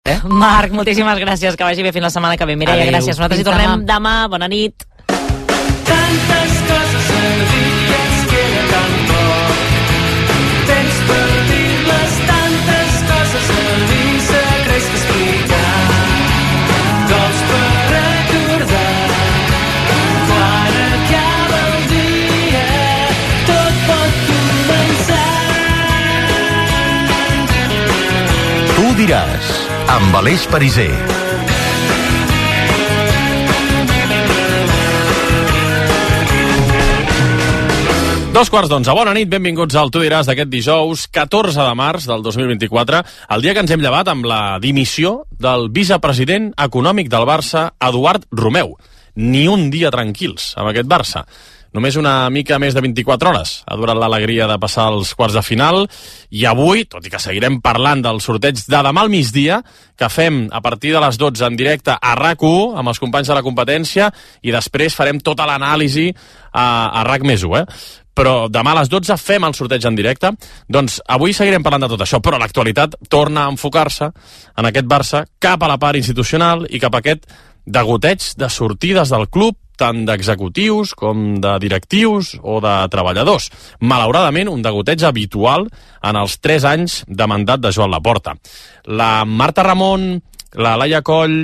Marc, moltíssimes gràcies, que vagi bé fins la setmana que ve. Mireia, gràcies. Nosaltres hi tornem demà. Bona nit. Tantes coses a dir, ens queda tan poc temps per dir-les, tantes coses a dir, secrets que explicar, cops per recordar, quan acaba el dia, tot pot començar. Tu diràs, amb Aleix Pariser. 11:15. Bona nit, benvinguts al Tu diràs d'aquest dijous 14 de març del 2024, el dia que ens hem llevat amb la dimissió del vicepresident econòmic del Barça, Eduard Romeu. Ni un dia tranquils amb aquest Barça. Només una mica més de 24 hores ha durat l'alegria de passar als quarts de final i avui, tot i que seguirem parlant del sorteig de demà al migdia, que fem a partir de les 12 en directe a RAC1 amb els companys de la competència i després farem tota l'anàlisi a RAC+1, però demà a les 12 fem el sorteig en directe. Doncs avui seguirem parlant de tot això, però l'actualitat torna a enfocar-se en aquest Barça cap a la part institucional i cap a aquest degoteig de sortides del club, tant d'executius com de directius o de treballadors. Malauradament, un degoteig habitual en els 3 anys de mandat de Joan Laporta. La Marta Ramon, la Laia Coll,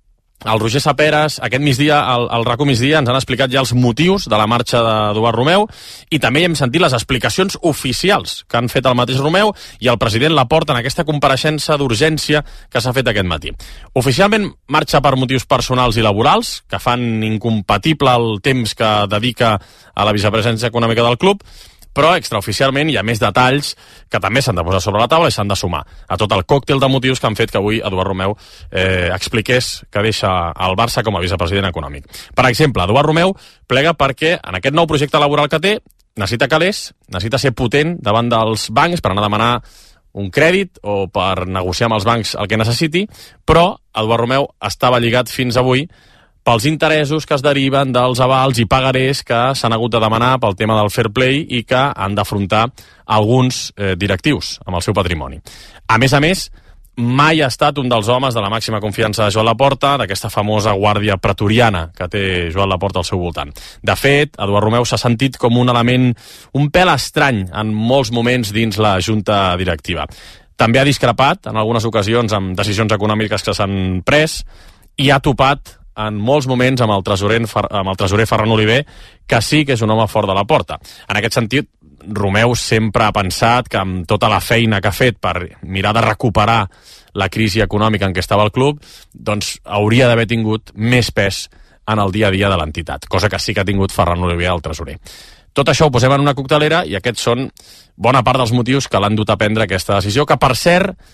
el Roger Saperas, aquest migdia, al RAC1 migdia, ens han explicat ja els motius de la marxa d'Eduard Romeu i també hi hem sentit les explicacions oficials que han fet el mateix Romeu i el president Laporta en aquesta compareixença d'urgència que s'ha fet aquest matí. Oficialment marxa per motius personals i laborals, que fan incompatible el temps que dedica a la vicepresidència econòmica del club, però extraoficialment hi ha més detalls que també s'han de posar sobre la taula i s'han de sumar a tot el còctel de motius que han fet que avui Eduard Romeu expliqués que deixa el Barça com a vicepresident econòmic. Per exemple, Eduard Romeu plega perquè en aquest nou projecte laboral que té necessita calés, necessita ser potent davant dels bancs per anar a demanar un crèdit o per negociar amb els bancs el que necessiti, però Eduard Romeu estava lligat fins avui pels interessos que es deriven dels avals i pagarés que s'han hagut de demanar pel tema del fair play i que han d'afrontar alguns directius amb el seu patrimoni. A més, mai ha estat un dels homes de la màxima confiança de Joan Laporta, d'aquesta famosa guàrdia pretoriana que té Joan Laporta al seu voltant. De fet, Eduard Romeu s'ha sentit com un element un pèl estrany en molts moments dins la junta directiva. També ha discrepat en algunes ocasions amb decisions econòmiques que s'han pres i ha topat en molts moments amb el tresorer Ferran Oliver, que sí que és un home fort de la porta. En aquest sentit, Romeu sempre ha pensat que amb tota la feina que ha fet per mirar de recuperar la crisi econòmica en què estava el club, doncs hauria d'haver tingut més pes en el dia a dia de l'entitat, cosa que sí que ha tingut Ferran Oliver, el tresorer. Tot això ho posem en una coctelera i aquests són bona part dels motius que l'han dut a prendre aquesta decisió, que per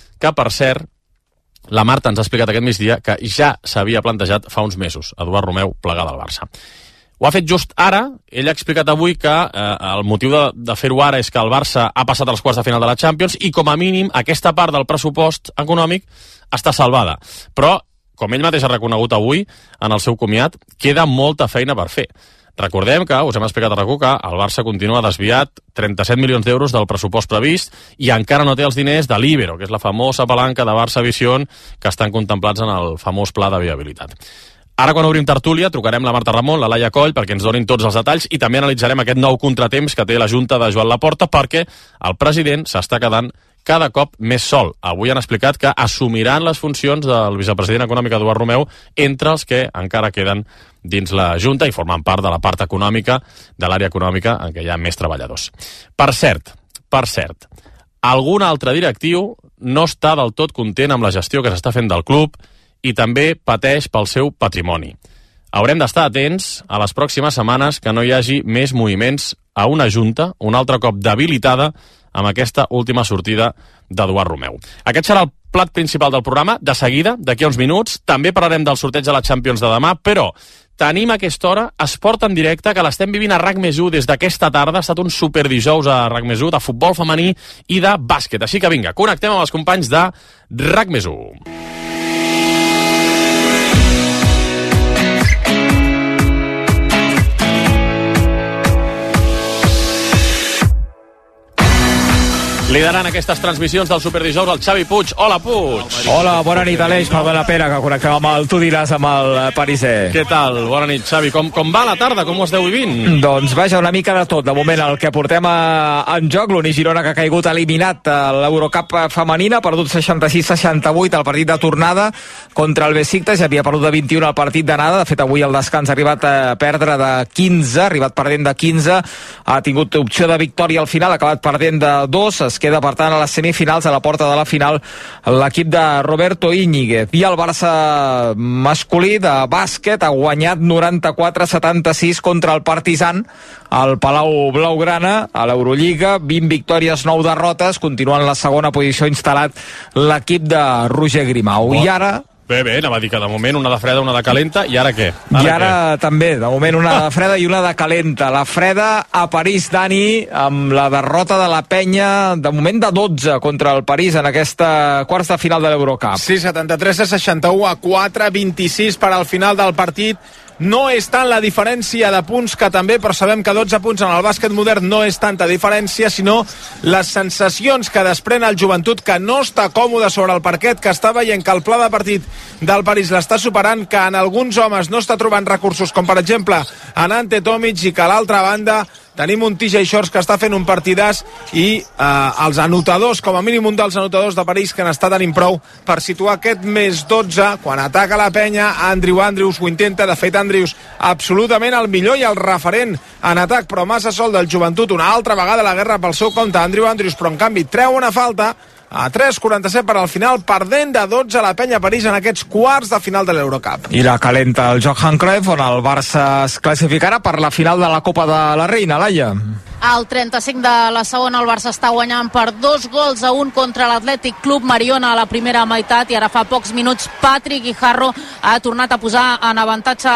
cert, la Marta ens ha explicat aquest migdia que ja s'havia plantejat fa uns mesos Eduard Romeu plegar del Barça. Ho ha fet just ara. Ell ha explicat avui que el motiu de fer-ho ara és que el Barça ha passat als quarts de final de la Champions i com a mínim aquesta part del pressupost econòmic està salvada. Però, com ell mateix ha reconegut avui en el seu comiat, queda molta feina per fer. Recordem que, us hem explicat a RAC1, que el Barça continua desviat 37 milions d'euros del pressupost previst i encara no té els diners de l'Ibero, que és la famosa palanca de Barça Vision que estan contemplats en el famós pla de viabilitat. Ara, quan obrim tertúlia, trucarem la Marta Ramon, la Laia Coll, perquè ens donin tots els detalls i també analitzarem aquest nou contratemps que té la Junta de Joan Laporta perquè el president s'està quedant cada cop més sol. Avui han explicat que assumiran les funcions del vicepresident econòmic Eduard Romeu entre els que encara queden dins la Junta i formen part de la part econòmica, de l'àrea econòmica en què hi ha més treballadors. Per cert, algun altre directiu no està del tot content amb la gestió que s'està fent del club i també pateix pel seu patrimoni. Haurem d'estar atents a les pròximes setmanes que no hi hagi més moviments a una Junta, un altre cop debilitada amb aquesta última sortida d'Eduard Romeu. Aquest serà el plat principal del programa. De seguida, d'aquí a uns minuts, també parlarem del sorteig de la Champions de demà, però tenim a aquesta hora esport en directe que l'estem vivint a RAC+1 des d'aquesta tarda. Ha estat un superdijous a RAC+1 de futbol femení i de bàsquet. Així que vinga, connectem amb els companys de RAC+1. Liderant aquestes transmissions del Superdijous, el Xavi Puig. Hola, Puig. Hola, bona nit, Aleix. Perdó la pena que connectem amb el Tu diràs amb el Pariser. Què tal? Bona nit, Xavi. Com va la tarda? Com ho esteu vivint? Doncs vaja, una mica de tot. De moment el que portem en joc, l'Uni Girona que ha caigut eliminat a l'Eurocup femenina, ha perdut 66-68 al partit de tornada contra el Besiktas, ja havia perdut de 21 al partit d'anada. De fet, avui el descans ha arribat a perdre de 15, ha arribat perdent de 15, ha tingut opció de victòria al final, ha acabat perdent de 2, es queda per tant a les semifinals, a la porta de la final l'equip de Roberto Íñiguez. I el Barça masculí de bàsquet ha guanyat 94-76 contra el Partizan al Palau Blaugrana a l'Eurolliga, 20 victòries, 9 derrotes, continuant la segona posició instal·lat l'equip de Roger Grimau. I ara Bé, anava a dir que de moment una de freda, una de calenta, i ara què? També, de moment una de freda i una de calenta. La freda a París, Dani, amb la derrota de la Penya, de moment de 12 contra el París en aquesta quarts de final de l'Eurocup. Sí, 73-61-4, 26 per al final del partit. No és tant la diferència de punts que també, però sabem que 12 punts en el bàsquet modern no és tanta diferència, sinó les sensacions que desprèn el Joventut, que no està còmode sobre el parquet, que està veient que el pla de partit del París l'està superant, que en alguns homes no està trobant recursos, com per exemple en Ante Tomic, i que a l'altra banda tenim un TJ Shorts que està fent un partidàs i els anotadors, com a mínim un dels anotadors de París, que n'està tenint prou per situar aquest més 12. Quan ataca la Penya, Andrew Andrews ho intenta. De fet, Andrews absolutament el millor i el referent en atac, però massa sol del Joventut. Una altra vegada la guerra pel seu compte, Andrew Andrews, però en canvi treu una falta a 3:47 per al final, perdent de 12 la Penya París en aquests quarts de final de l'Eurocup. I la calenta el Johan Cruyff, on el Barça es classificarà per la final de la Copa de la Reina, Laia. Al 35 de la segona el Barça està guanyant per 2-1 contra l'Atlètic Club Mariona a la primera meitat, i ara fa pocs minuts Patrick Guijarro ha tornat a posar en avantatge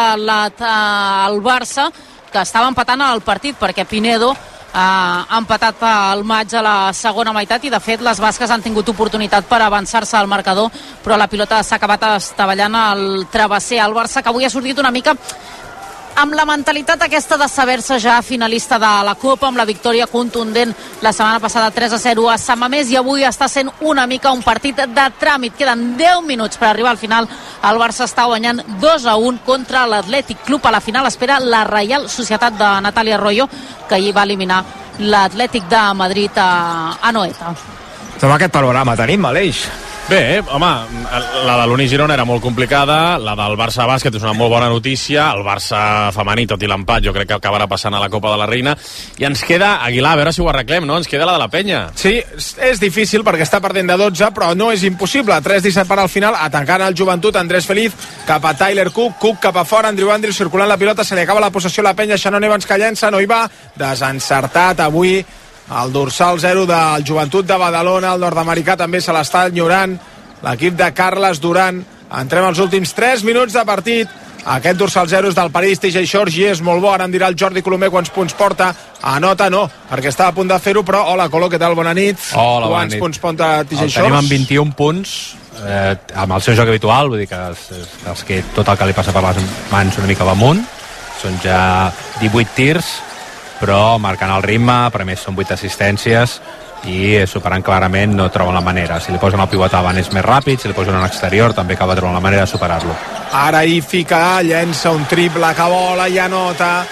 el Barça, que estava empatant el partit perquè Pinedo ha empatat el maig a la segona meitat, i de fet les basques han tingut oportunitat per avançar-se al marcador, però la pilota s'ha acabat estavellant al travesser. El Barça, que avui ha sortit una mica amb la mentalitat aquesta de saber-se ja finalista de la Copa, amb la victòria contundent la setmana passada 3-0 a Sant Mamés, i avui està sent una mica un partit de tràmit. Queden 10 minuts per arribar al final. El Barça està guanyant 2-1 contra l'Atlètic Club. A la final espera la Reial Societat de Natàlia Arroyo, que ahir va eliminar l'Atlètic de Madrid a Noeta. Amb aquest panorama tenim, Aleix. Bé, home, la de l'Uni Girona era molt complicada, la del Barça Bàsquet és una molt bona notícia, el Barça femení, tot i l'empat, jo crec que acabarà passant a la Copa de la Reina, i ens queda, Aguilar, a veure si ho arreglem, no? Ens queda la de la Penya. Sí, és difícil perquè està perdent de 12, però no és impossible. 3-17 per al final, atancant el Joventut, Andrés Feliz, cap a Tyler Cook cap a fora, Andrew Andrews circulant la pilota, se li acaba la possessió a la Penya, Shannon Evans que llença, no hi va, desencertat avui el dorsal 0 del Joventut de Badalona, el nord-americà també se l'està enyorant, l'equip de Carles Duran. Entrem als últims 3 minuts de partit. Aquest dorsal 0 és del París, TJ Shorts, i és molt bo. Ara em dirà el Jordi Colomer quants punts porta. Anota no, perquè estava a punt de fer-ho, però hola, Colo, què tal? Bona nit. Hola, bona nit. Quants punts porta TJ Shorts? El tenim amb 21 punts, amb el seu joc habitual, vull dir que els que tot el que li passa per les mans una mica va amunt. Són ja 18 tirs, però marcant el ritme, per més són 8 assistències, i superant clarament no troben la manera. Si li posen el pivot avant és més ràpid, si li posen en exterior també acaba trobant la manera de superar-lo. Ara hi fica, llença un triple que vola i anota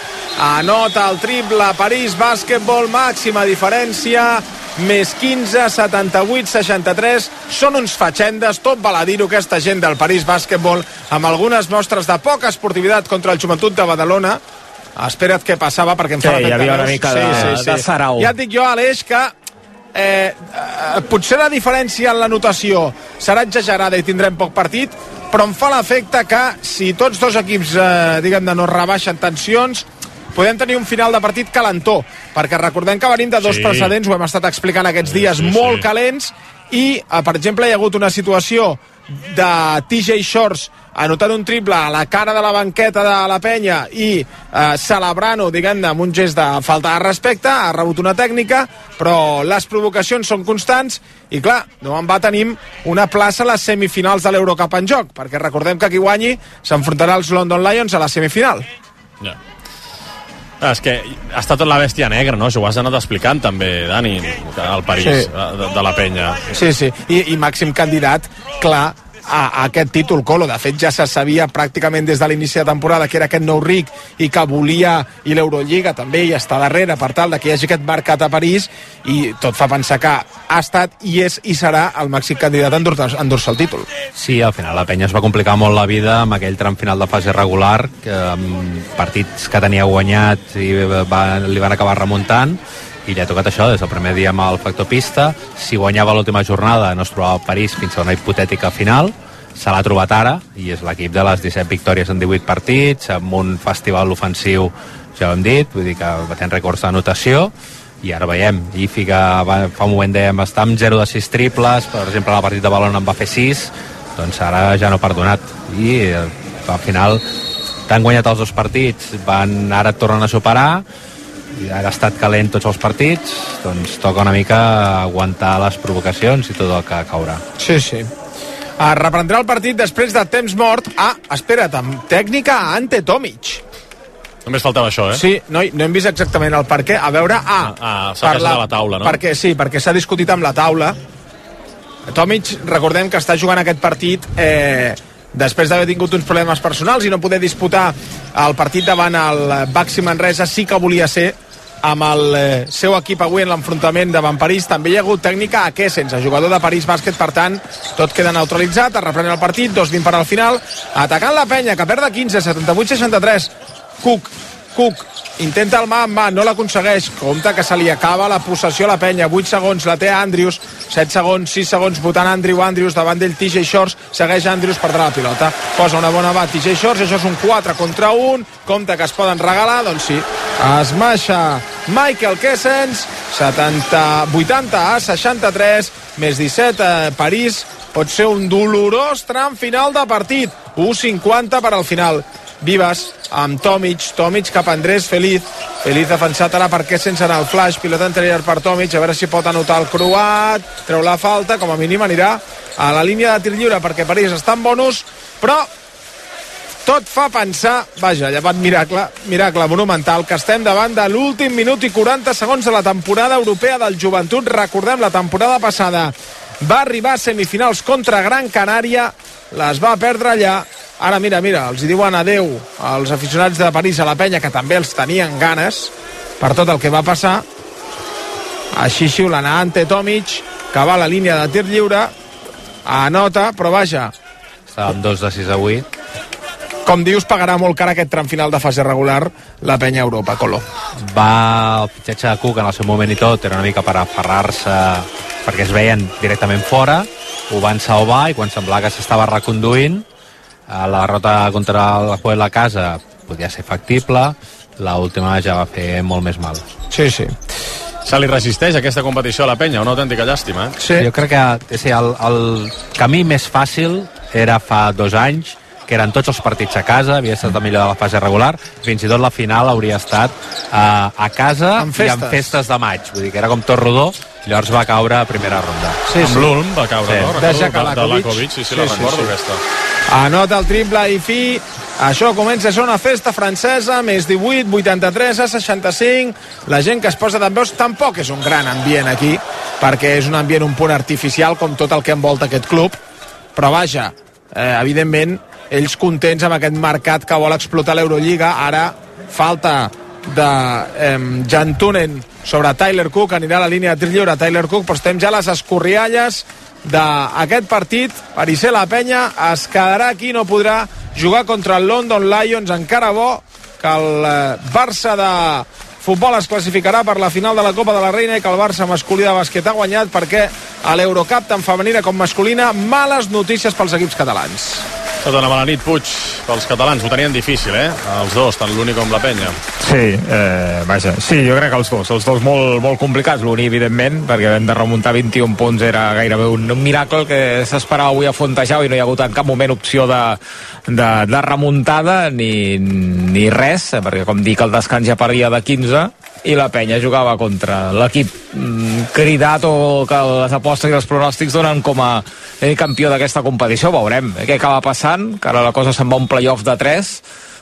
el triple. París Bàsquetbol, màxima diferència, més 15, 78, 63. Són uns fatxendes, tot val a dir-ho, aquesta gent del París Bàsquetbol, amb algunes mostres de poca esportivitat contra el Joventut de Badalona. Espera't què passava, perquè em fa hi havia una mica de sarau. Ja et dic jo, Aleix, que potser la diferència en la notació serà exagerada i tindrem poc partit, però em fa l'efecte que si tots dos equips diguem-ne no rebaixen tensions, podem tenir un final de partit calentó, perquè recordem que venim de dos precedents, ho hem estat explicant aquests dies, molt calents, i per exemple hi ha hagut una situació de TJ Shorts anotant un triple a la cara de la banqueta de la Penya i celebrant-ho, diguem-ne, amb un gest de falta de respecte, ha rebut una tècnica, però les provocacions són constants i, clar, no en va tenim una plaça a les semifinals de l'Eurocup en joc, perquè recordem que qui guanyi s'enfrontarà als London Lions a la semifinal. És que està tot la bèstia negra, no? Això ho has anat explicant també, Dani, al París, de la penya. Sí, i màxim candidat, clar, a aquest títol, Colo. De fet, ja se sabia pràcticament des de l'inici de temporada que era aquest nou ric i que volia, i l'Eurolliga també hi està darrere per tal de que hi hagi aquest mercat a París, i tot fa pensar que ha estat i és i serà el màxim candidat a endur-se el títol. Sí, al final la penya es va complicar molt la vida amb aquell tram final de fase regular, que amb partits que tenia guanyats i li van acabar remuntant, i li ha tocat això des del primer dia amb el factor pista. Si guanyava l'última jornada no es trobava a París fins a una hipotètica final, se l'ha trobat ara i és l'equip de les 17 victòries en 18 partits, amb un festival ofensiu, ja ho hem dit, vull dir que batent rècords d'anotació, i ara veiem, IFI que fa un moment dèiem està amb 0 de 6 triples, per exemple el partit de Valona en va fer 6, doncs ara ja no ha perdonat, i al final t'han guanyat els 2 partits, ara et tornen a superar, i ara ha estat calent tots els partits, doncs toca una mica aguantar les provocacions i tot el que caurà. Sí. Reprendrà el partit després de temps mort. Espera't, amb tècnica a Ante Tomic. Només faltava això, eh? Sí, no hem vist exactament el per què. A veure, s'ha casat a la taula, no? Perquè s'ha discutit amb la taula. Tomic, recordem que està jugant aquest partit després d'haver tingut uns problemes personals i no poder disputar el partit davant el Baxi Manresa. Sí que volia ser amb el seu equip avui en l'enfrontament davant París. També hi ha hagut tècnica a Kessens, jugador de París Bàsquet, per tant tot queda neutralitzat. Es reprèn el partit, 2-20 per al final, atacant la penya que perd de 15, 78-63. Cook intenta el mà en mà, no l'aconsegueix. Compte que se li acaba la possessió a la penya. 8 segons, la té Andrews. 7 segons, 6 segons, votant Andrews, davant d'ell TJ Shorts, segueix Andrews, perdrà la pilota. Posa una bona bat TJ Shorts, això és un 4 contra 1. Compte que es poden regalar, doncs sí. Es maixa Michael Kessens, 80-63, més 17 París. Pot ser un dolorós tram final de partit. 1:50 per al final. Vives amb Tomic cap a Andrés Feliz defensat ara per Kessens en el flash, pilota anterior per Tomic, a veure si pot anotar el croat, treu la falta, com a mínim anirà a la línia de tir lliure perquè París està en bonus, però tot fa pensar, vaja, llevat miracle monumental, que estem davant de l'últim minut i 40 segons de la temporada europea del Joventut. Recordem, la temporada passada va arribar a semifinals contra Gran Canària, les va perdre allà. Ara mira, els hi diuen adeu als aficionats de París a la penya, que també els tenien ganes per tot el que va passar. Així xiulen a Ante Tomic, que va a la línia de tir lliure, anota, però vaja, estàvem 2 de 6 a 8. Com dius, pagarà molt car aquest tram final de fase regular la penya Europa, Colo. El fitxatge de Cook en el seu moment i tot era una mica per aferrar-se perquè es veien directament fora, ho van salvar i quan semblava que s'estava reconduint, la derrota contra el Juez la Casa podia ser factible, l'última ja va fer molt més mal. Sí. Se li resisteix aquesta competició a la penya, una autèntica llàstima, eh? Sí. Jo crec que el camí més fàcil era fa 2 anys, que eren tots els partits a casa, havia estat el millor de la fase regular, fins i tot la final hauria estat a casa i amb festes de maig, vull dir que era com tot rodó, llavors va caure a primera ronda. Amb l'Ulm va caure, no? De Lakovic, sí, la recordo aquesta. Anota el triple i fi. Això comença a ser una festa francesa, més 18, 83-65. La gent que es posa dempeus, tampoc és un gran ambient aquí, perquè és un ambient un punt artificial, com tot el que envolta aquest club. Però vaja, evidentment, ells contents amb aquest mercat que vol explotar l'Eurolliga. Ara falta de Jan Tunen sobre Tyler Cook, anirà a la línia de tir lliure Tyler Cook, però estem ja a les escorrialles d'aquest partit. Parisé la penya es quedarà aquí, no podrà jugar contra el London Lions. Encara bo que el Barça de futbol es classificarà per la final de la Copa de la Reina i que el Barça masculí de bàsquet ha guanyat, perquè a l'Eurocup, tant femenina com masculina, males notícies pels equips catalans. Tota una mala nit, Puig, pels catalans. Ho tenien difícil, els dos, tant l'Uni com la penya. Sí, vaja, sí, jo crec que els dos molt, molt complicats. L'Uni, evidentment, perquè hem de remuntar 21 punts, era gairebé un miracle que s'esperava avui a Fontejau i no hi ha hagut en cap moment opció de remuntada ni res, perquè com dic, el descans ja perdia de 15 i la penya jugava contra l'equip cridat, o que les apostes i els pronòstics donen com a campió d'aquesta competició. Veurem què acaba passant, que ara la cosa se'n va un playoff de 3,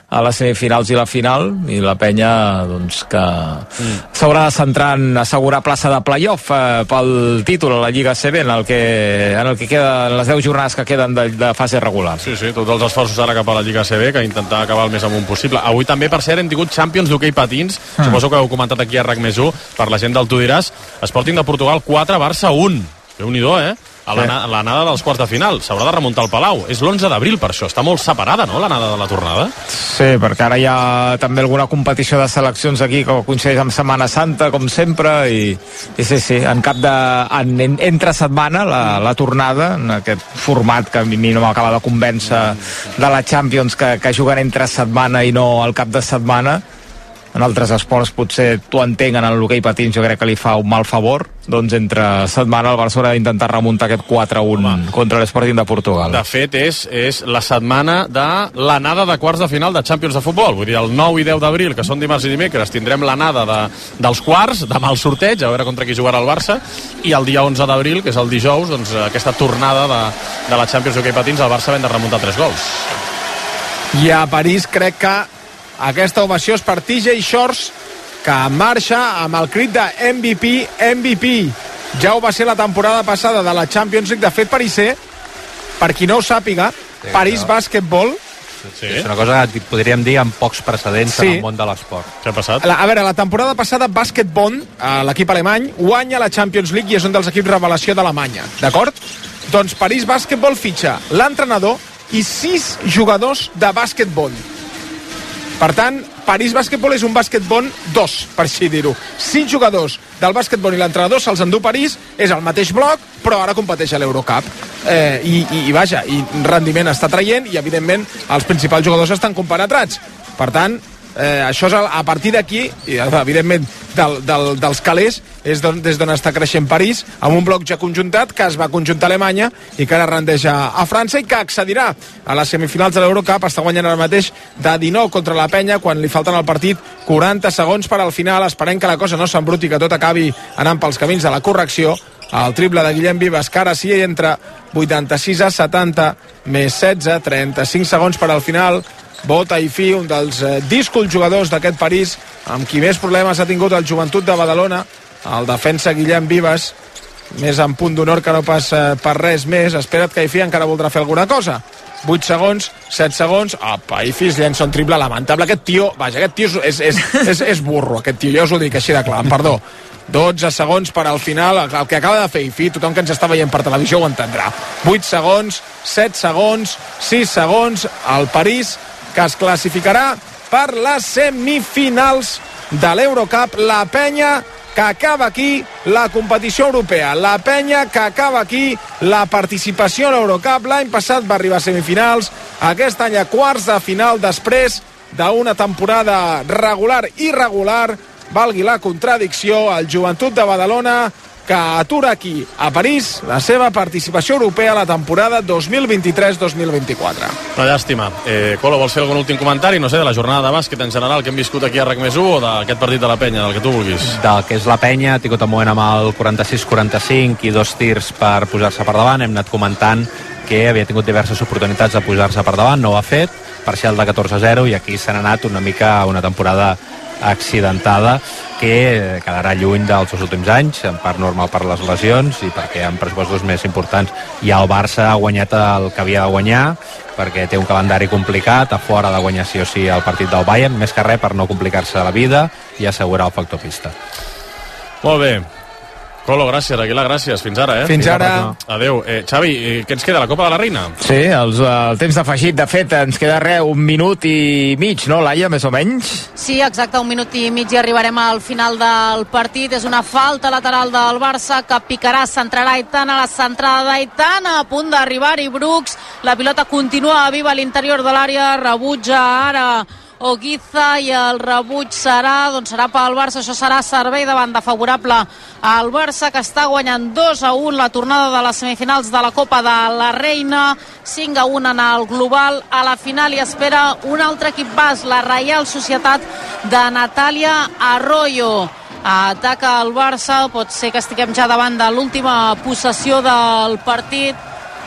a les semifinals i la final, i la penya doncs, que s'haurà de centrar en assegurar plaça de playoff pel títol a la Lliga CB en el que queden les 10 jornades que queden de fase regular. Sí, tots els esforços ara cap a la Lliga CB, que intentar acabar el més amunt possible. Avui també, per cert, hem tingut Champions d'hoquei patins, suposo que heu comentat aquí a RAC+1, per la gent del Tu diràs, Sporting de Portugal 4, Barça 1. Déu-n'hi-do, a l'anada dels quarts de final. S'haurà de remuntar al Palau. És l'11 d'abril, per això. Està molt separada, no?, l'anada de la tornada. Sí, perquè ara hi ha també alguna competició de seleccions aquí que coincideix amb Setmana Santa, com sempre, i sí, entre setmana, la tornada, en aquest format que a mi no m'acaba de convèncer de la Champions, que juguen entre setmana i no al cap de setmana. En altres esports potser t'ho entenc, en l'hoquei patins jo crec que li fa un mal favor, doncs entre setmana el Barça haurà d'intentar remuntar aquest 4-1 contra l'Sporting de Portugal. De fet, és la setmana de l'anada de quarts de final de Champions de futbol. Vull dir, el 9 i 10 d'abril, que són dimarts i dimecres, tindrem l'anada dels quarts, demà el sorteig, a veure contra qui jugarà el Barça, i el dia 11 d'abril, que és el dijous, doncs aquesta tornada de la Champions d'hoquei patins, el Barça havent de remuntar 3 gols. I a París crec que aquesta ovació és per TJ Shorts, que marxa amb el crit de MVP. Ja ho va ser la temporada passada de la Champions League. De fet, parisser, per qui no ho sàpiga, París Bàsquetbol. Sí. És una cosa que podríem dir amb pocs precedents en el món de l'esport. Què ha passat? A veure, la temporada passada Bàsquetbol, l'equip alemany, guanya la Champions League i és un dels equips revelació d'Alemanya, d'acord? Doncs París Bàsquetbol fitxa l'entrenador i 6 jugadors de bàsquetbol. Per tant, París Bàsquetbol és un bàsquetbol 2, per així dir-ho. 5 jugadors del bàsquetbol i l'entrenador se'ls endú París, és el mateix bloc, però ara competeix a l'Eurocup. I vaja, i rendiment està traient i, evidentment, els principals jugadors estan compenetrats. Per tant, això és a partir d'aquí, i evidentment dels calés, és des d'on està creixent París, amb un bloc ja conjuntat, que es va conjuntar a Alemanya i que ara rendeix a França i que accedirà a les semifinals de l'Eurocup. Està guanyant ara mateix de 19 contra la Penya quan li falten al partit 40 segons per al final. Esperem que la cosa no s'embruti, que tot acabi anant pels camins de la correcció. El triple de Guillem Vives, que ara sí entra 86 a 70 més 16, 35 segons per al final. Bota i fi, un dels díscols jugadors d'aquest París, amb qui més problemes ha tingut el Joventut de Badalona, el defensa Guillem Vives, més en punt d'honor que no pas per res més. Espera't que Ifí encara voldrà fer alguna cosa. 8 segons, 7 segons, apa, Ifí es llença un triple lamentable. Aquest tio és burro, aquest tio, jo us ho dic així de clar, perdó. 12 segons per al final, el que acaba de fer Ifí, tothom que ens està veient per televisió ho entendrà. 8 segons, 7 segons, 6 segons, el París, que es classificarà per les semifinals de l'Eurocup. La Penya, que acaba aquí la competició europea. La Penya, que acaba aquí la participació a l'Eurocup. L'any passat va arribar a semifinals, aquest any a quarts de final, després d'una temporada regular i irregular. Valgui la contradicció, el Joventut de Badalona, que atura aquí, a París, la seva participació europea a la temporada 2023-2024. Una llàstima. Colo, vols fer algun últim comentari, no sé, de la jornada de bàsquet en general que hem viscut aquí a RAC+1 o d'aquest partit de la Penya, del que tu vulguis? Del que és la Penya, ha tingut un moment amb el 46-45 i 2 tirs per posar-se per davant. Hem anat comentant que havia tingut diverses oportunitats de posar-se per davant, no ho ha fet, parcial de 14-0, i aquí s'han anat una mica a una temporada accidentada que quedarà lluny dels últims anys, en part normal per les lesions i perquè en pressupostos més importants. I el Barça ha guanyat el que havia de guanyar perquè té un calendari complicat, a fora de guanyar sí o sí el partit del Bayern, més que res per no complicar-se la vida i assegurar el factor pista. Molt bé. Colo, gràcies, Aguilar, gràcies. Fins ara, Fins ara. Adéu. Xavi, què ens queda? La Copa de la Reina? Sí, el temps d'afegit, de fet, ens queda un minut i mig, no, Laia, més o menys? Sí, exacte, un minut i mig i arribarem al final del partit. És una falta lateral del Barça que picarà, centrarà Aitana, la centrada d'Aitana, a punt d'arribar-hi Brooks. La pilota continua viva a l'interior de l'àrea, rebutja ara Oguiza i el rebuig serà pel Barça. Això serà servei de banda favorable al Barça, que està guanyant 2-1 la tornada de les semifinals de la Copa de la Reina, 5-1 en el global. A la final hi espera un altre equip basc, la Reial Societat de Natàlia Arroyo. Ataca el Barça, pot ser que estiguem ja davant de l'última possessió del partit.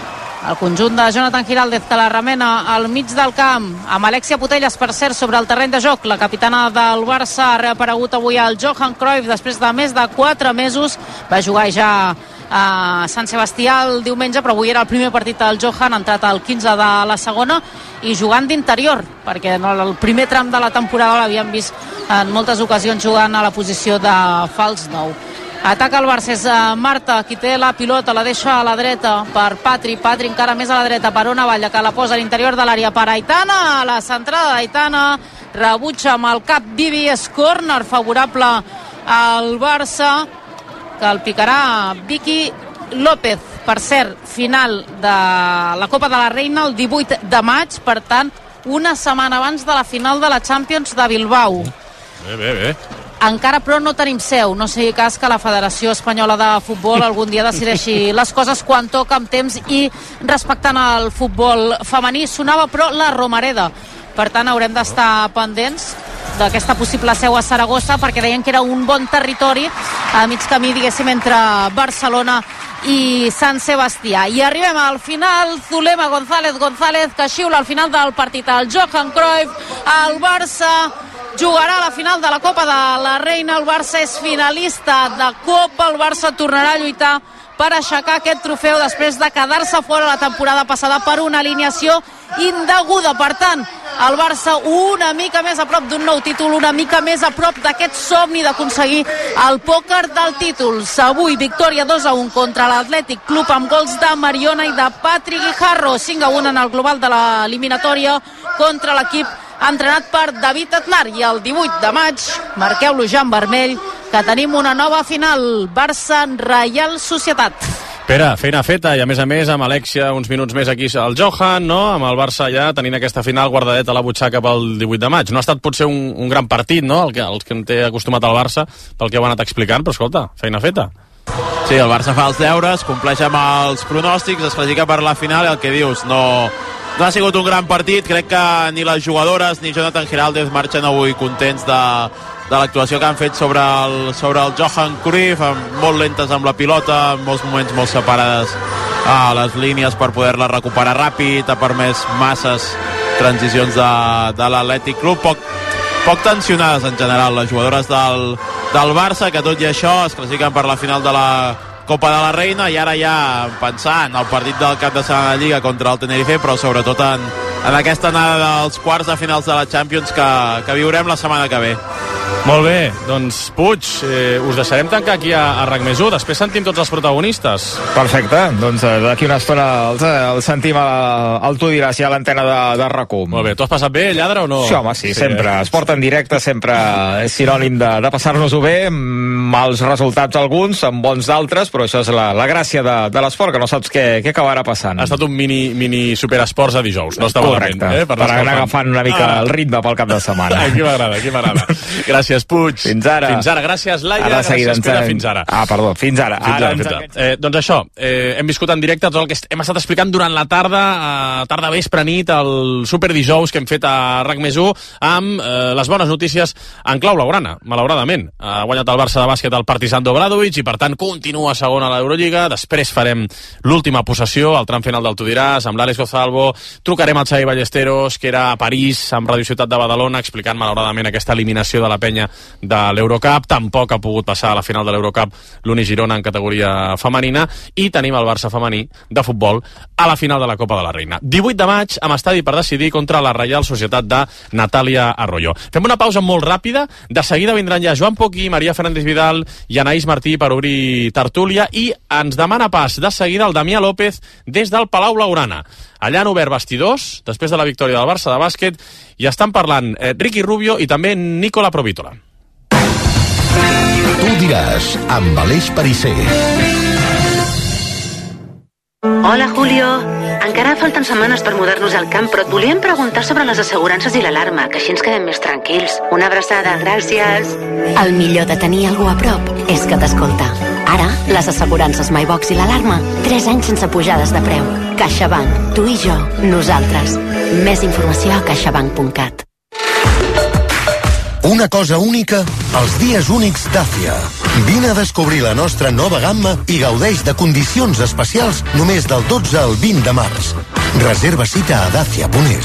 El conjunt de Jonathan Giraldez, que la remena al mig del camp, amb Alexia Putellas, per cert, sobre el terreny de joc. La capitana del Barça ha reaparegut avui al Johan Cruyff després de més de 4 mesos. Va jugar ja a Sant Sebastià el diumenge, però avui era el primer partit del Johan, ha entrat al 15 de la segona i jugant d'interior, perquè en el primer tram de la temporada l'havíem vist en moltes ocasions jugant a la posició de fals 9. Ataca el Barça, és Marta qui té la pilota, la deixa a la dreta per Patri encara més a la dreta per Ona Valla, que la posa a l'interior de l'àrea per Aitana, la centrada d'Aitana, rebutja amb el cap Vivi, és córner favorable al Barça, que el picarà Vicky López. Per cert, final de la Copa de la Reina el 18 de maig, per tant una setmana abans de la final de la Champions de Bilbao. Bé. Encara, però, no tenim seu. No sigui cas que la Federació Espanyola de Futbol algun dia decideixi les coses quan toca, amb temps i respectant el futbol femení. Sonava, però, la Romareda. Per tant, haurem d'estar pendents d'aquesta possible seu a Saragossa, perquè deien que era un bon territori a mig camí, diguéssim, entre Barcelona i Sant Sebastià. I arribem al final. Zulema González, que xiula al final del partit. El Johan Cruyff, el Barça jugarà a la final de la Copa de la Reina. El Barça és finalista de Copa. El Barça tornarà a lluitar per aixecar aquest trofeu després de quedar-se fora la temporada passada per una alineació indeguda. Per tant, el Barça una mica més a prop d'un nou títol, una mica més a prop d'aquest somni d'aconseguir el pòquer del títol. Avui victòria 2-1 contra l'Atlètic Club amb gols de Mariona i de Patri Guijarro, 5-1 en el global de l'eliminatòria contra l'equip entrenat per David Aznar. I el 18 de maig, marqueu-lo ja en vermell, que tenim una nova final, Barça-Reial Societat. Pere, feina feta, i a més amb Alexia uns minuts més aquí al Johan, no? Amb el Barça ja tenint aquesta final guardadeta a la butxaca pel 18 de maig. No ha estat potser un gran partit, no?, els que en té acostumat al Barça, pel que heu anat explicant, però escolta, feina feta. Sí, el Barça fa els deures, compleix amb els pronòstics, es classifica per la final, i el que dius, no ha sigut un gran partit. Crec que ni les jugadores ni Jonathan Giraldez marxen avui contents de l'actuació que han fet sobre el Johan Cruyff, molt lentes amb la pilota, en molts moments molt separades a les línies per poder-la recuperar ràpid, ha permès masses transicions de l'Atlètic Club, poc tensionades en general les jugadores del Barça, que tot i això es classifiquen per la final de la Copa de la Reina, i ara ja pensar en el partit del cap de setmana de Lliga contra el Tenerife, però sobretot en aquesta anada dels quarts de finals de la Champions que viurem la setmana que ve. Molt bé, doncs Puig, us deixarem tancar aquí a RAC més 1, després sentim tots els protagonistes. Perfecte, doncs d'aquí una estona el sentim al Tu diràs ja a l'antena de RAC1. Molt bé, tu has passat bé, lladre, o no? Sí, home, sí, sempre. Esport en directe sempre és sinònim de passar-nos-ho bé, mals resultats alguns, amb bons d'altres, però això és la gràcia de l'esport, que no saps què acabarà passant. Ha estat un mini superesports a dijous, no està correcte, malament. Per anar agafant una mica el ritme pel cap de setmana. Aquí m'agrada. Gràcies, Puig. Fins ara. Gràcies, Laia. Gràcies, Pere. Fins ara. Perdó, fins ara. Doncs això, hem viscut en directe tot el que hem estat explicant durant la tarda vespre nit, el superdijous que hem fet a RAC més 1, amb les bones notícies en clau blaugrana, malauradament. Ha guanyat el Barça de bàsquet al Partizan d'Obradovic i, per tant, continua segona a l'Eurolliga. Després farem l'última possessió, al tram final del Tu diràs, amb l'Àlex Gozalvo. Trucarem al Xavi Ballesteros, que era a París, amb Radio Ciutat de Badalona, explicant, malauradament, aquesta eliminació de la penya de l'Eurocup. Tampoc ha pogut passar a la final de l'Eurocup l'Uni Girona en categoria femenina, i tenim el Barça femení de futbol a la final de la Copa de la Reina. 18 de maig, amb estadi per decidir, contra la Reial Societat de Natàlia Arroyo. Fem una pausa molt ràpida, de seguida vindran ja Joan Poquí, Maria Fernández Vidal i Anaïs Martí per obrir tertúlia, i ens demana pas de seguida el Damià López des del Palau Blaugrana. Allà han obert vestidors, després de la victòria del Barça de bàsquet, i estan parlant Ricky Rubio i també Nicola Provítola. Tu diràs, amb Aleix Pariser. Hola, Julio. Encara falten setmanes per mudar-nos al camp, però et volíem preguntar sobre les assegurances i l'alarma, que així ens quedem més tranquils. Una abraçada, gràcies. El millor de tenir algú a prop és que t'escolta. Ara, les assegurances MyBox i l'alarma, 3 anys sense pujades de preu. CaixaBank, tu i jo, nosaltres. Més informació a caixabank.cat. Una cosa única, els dies únics Dacia. Vine a descobrir la nostra nova gamma i gaudeix de condicions especials només del 12 al 20 de març. Reserva cita a dacia.es.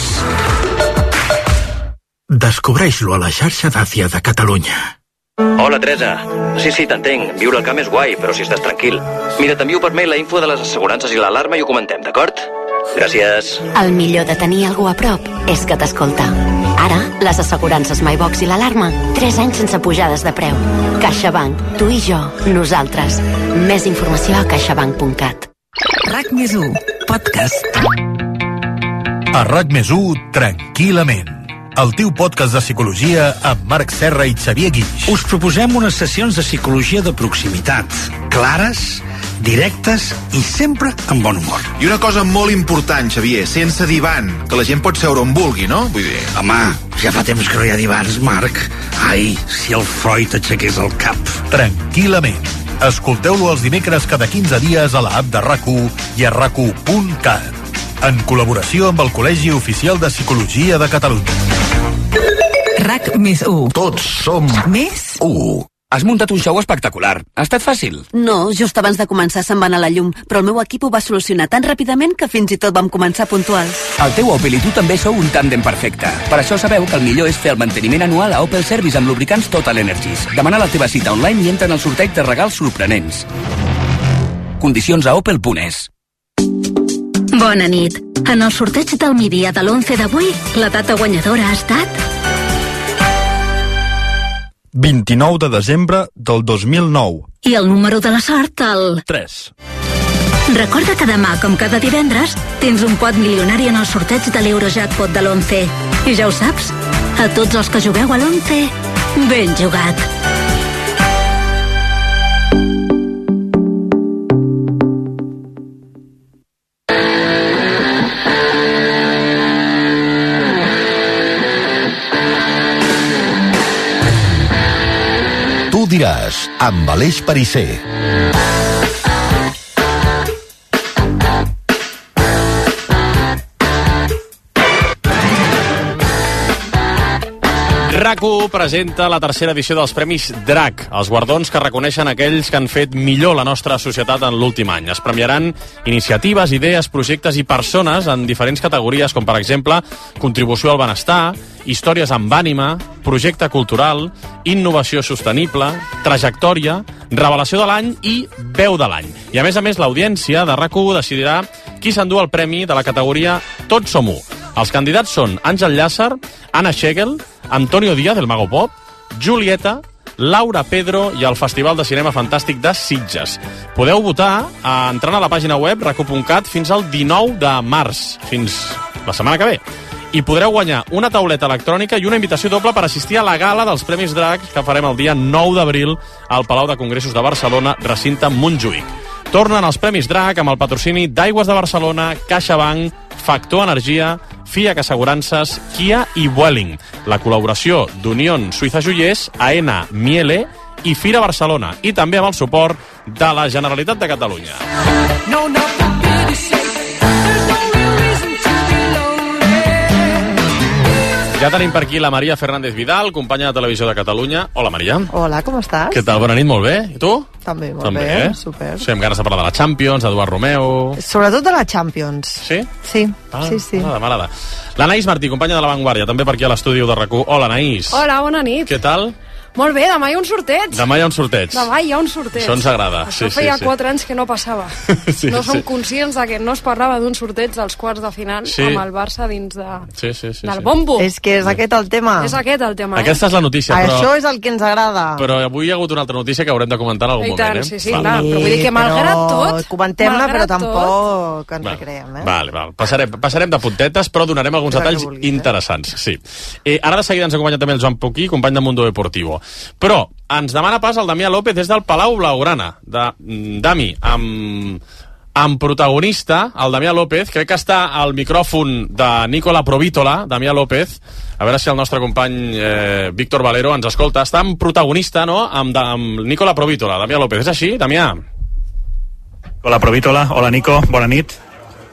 Descobreix-lo a la xarxa Dacia de Catalunya. Hola, Teresa. Sí, t'entenc. Viure al camp és guai, però si estàs tranquil. Mira, t'envio per mail la info de les assegurances i l'alarma i ho comentem, d'acord? Gràcies. El millor de tenir algú a prop és que t'escolta. Ara, les assegurances MyBox i l'alarma, 3 anys sense pujades de preu. CaixaBank, tu i jo, nosaltres. Més informació a caixabank.cat. RAC+1, podcast. A RAC+1, tranquil·lament. El teu podcast de psicologia amb Marc Serra i Xavier Guix. Us proposem unes sessions de psicologia de proximitat, clares, directes i sempre amb bon humor. I una cosa molt important, Xavier, sense divan, que la gent pot seure on vulgui, no? Vull dir... Home, ja fa temps que no hi ha divans, Marc. Ai, si el Freud aixequés el cap. Tranquil·lament. Escolteu-lo els dimecres cada 15 dies a l'app de RAC1 i a RAC1.cat. En col·laboració amb el Col·legi Oficial de Psicologia de Catalunya. RAC+1. Tots som més 1. Has muntat un show espectacular. Ha estat fàcil? No, just abans de començar se'n va anar la llum, però el meu equip ho va solucionar tan ràpidament que fins i tot vam començar puntuals. El teu Opel i tu també sou un tàndem perfecte. Per això sabeu que el millor és fer el manteniment anual a Opel Service amb lubricants Total Energies. Demana la teva cita online i entra en el sorteig de regals sorprenents. Condicions a opel.es. Bona nit. En el sorteig del migdia de l'11 d'avui, la data guanyadora ha estat... 29 de desembre del 2009. I el número de la sort, el... 3. Recorda que demà, com cada divendres, tens un pot milionari en el sorteig de l'Eurojackpot de l'11. I ja ho saps, a tots els que jugueu a l'11, ben jugat. Tu diràs, amb Aleix Perisser. RAC1 presenta la tercera edició dels Premis DRAC, els guardons que reconeixen aquells que han fet millor la nostra societat en l'últim any. Es premiaran iniciatives, idees, projectes i persones en diferents categories, com per exemple contribució al benestar, històries amb ànima, projecte cultural, innovació sostenible, trajectòria, revelació de l'any i veu de l'any. I a més, l'audiència de RAC1 decidirà qui s'endú el premi de la categoria Tots som u. Els candidats són Àngel Llàcer, Anna Schegel, Antonio Díaz, el Mago Pop, Julieta, Laura Pedro i el Festival de Cinema Fantàstic de Sitges. Podeu votar entrant a la pàgina web rac1.cat fins al 19 de març, fins la setmana que ve. I podreu guanyar una tauleta electrònica i una invitació doble per assistir a la gala dels Premis DRAC que farem el dia 9 d'abril al Palau de Congressos de Barcelona, recinte Montjuïc. Tornen els Premis DRAC amb el patrocini d'Aigües de Barcelona, CaixaBank, Factor Energia, FIAC Assegurances, Kia i Vueling. La col·laboració d'Unión Suïssa Joiers, AENA, Miele i Fira Barcelona. I també amb el suport de la Generalitat de Catalunya. Ja tenim per aquí la Maria Fernández Vidal, companya de Televisió de Catalunya. Hola, Maria. Hola, com estàs? Què tal? Bona nit, molt bé. I tu? També, molt bé, super. Sí, amb ganes de parlar de la Champions, d'Eduard Romeu... Sobretot de la Champions. Sí? Sí, sí. M'agrada. L'Anaïs Martí, companya de La Vanguardia, també per aquí a l'estudi de RAC1. Hola, Anaïs. Hola, bona nit. Què tal? Molt bé, demà hi ha un sorteig. Demà hi ha un sorteig. Demà hi ha un sorteig. Això ens agrada. Això feia 4 anys que no passava. No som conscients de que no es parlava d'un sorteig dels quarts de final amb el Barça dins del bombo. És que és aquest el tema. És aquest el tema. Aquesta és la notícia, però... Això és el que ens agrada. Però avui hi ha hagut una altra notícia que haurem de comentar en algun moment. Sí, clar. Però vull dir que malgrat tot... Comentem-la, però tampoc ens recreem. Val. Passarem de puntetes, però donarem alguns detalls interessants. Sí. Ara de seguida ens acompanya també el Joan Poquí, company de Mundo Deportivo. Però ens demana pas el Damià López des del Palau Blaugrana. Dami, amb protagonista, el Damià López, crec que està al micròfon de Nicola Provítola, Damià López, a veure si el nostre company Víctor Valero ens escolta. Està amb protagonista, no?, amb Nicola Provítola. Damià López, és així, Damià? Hola, Provítola. Hola, Nico. Bona nit.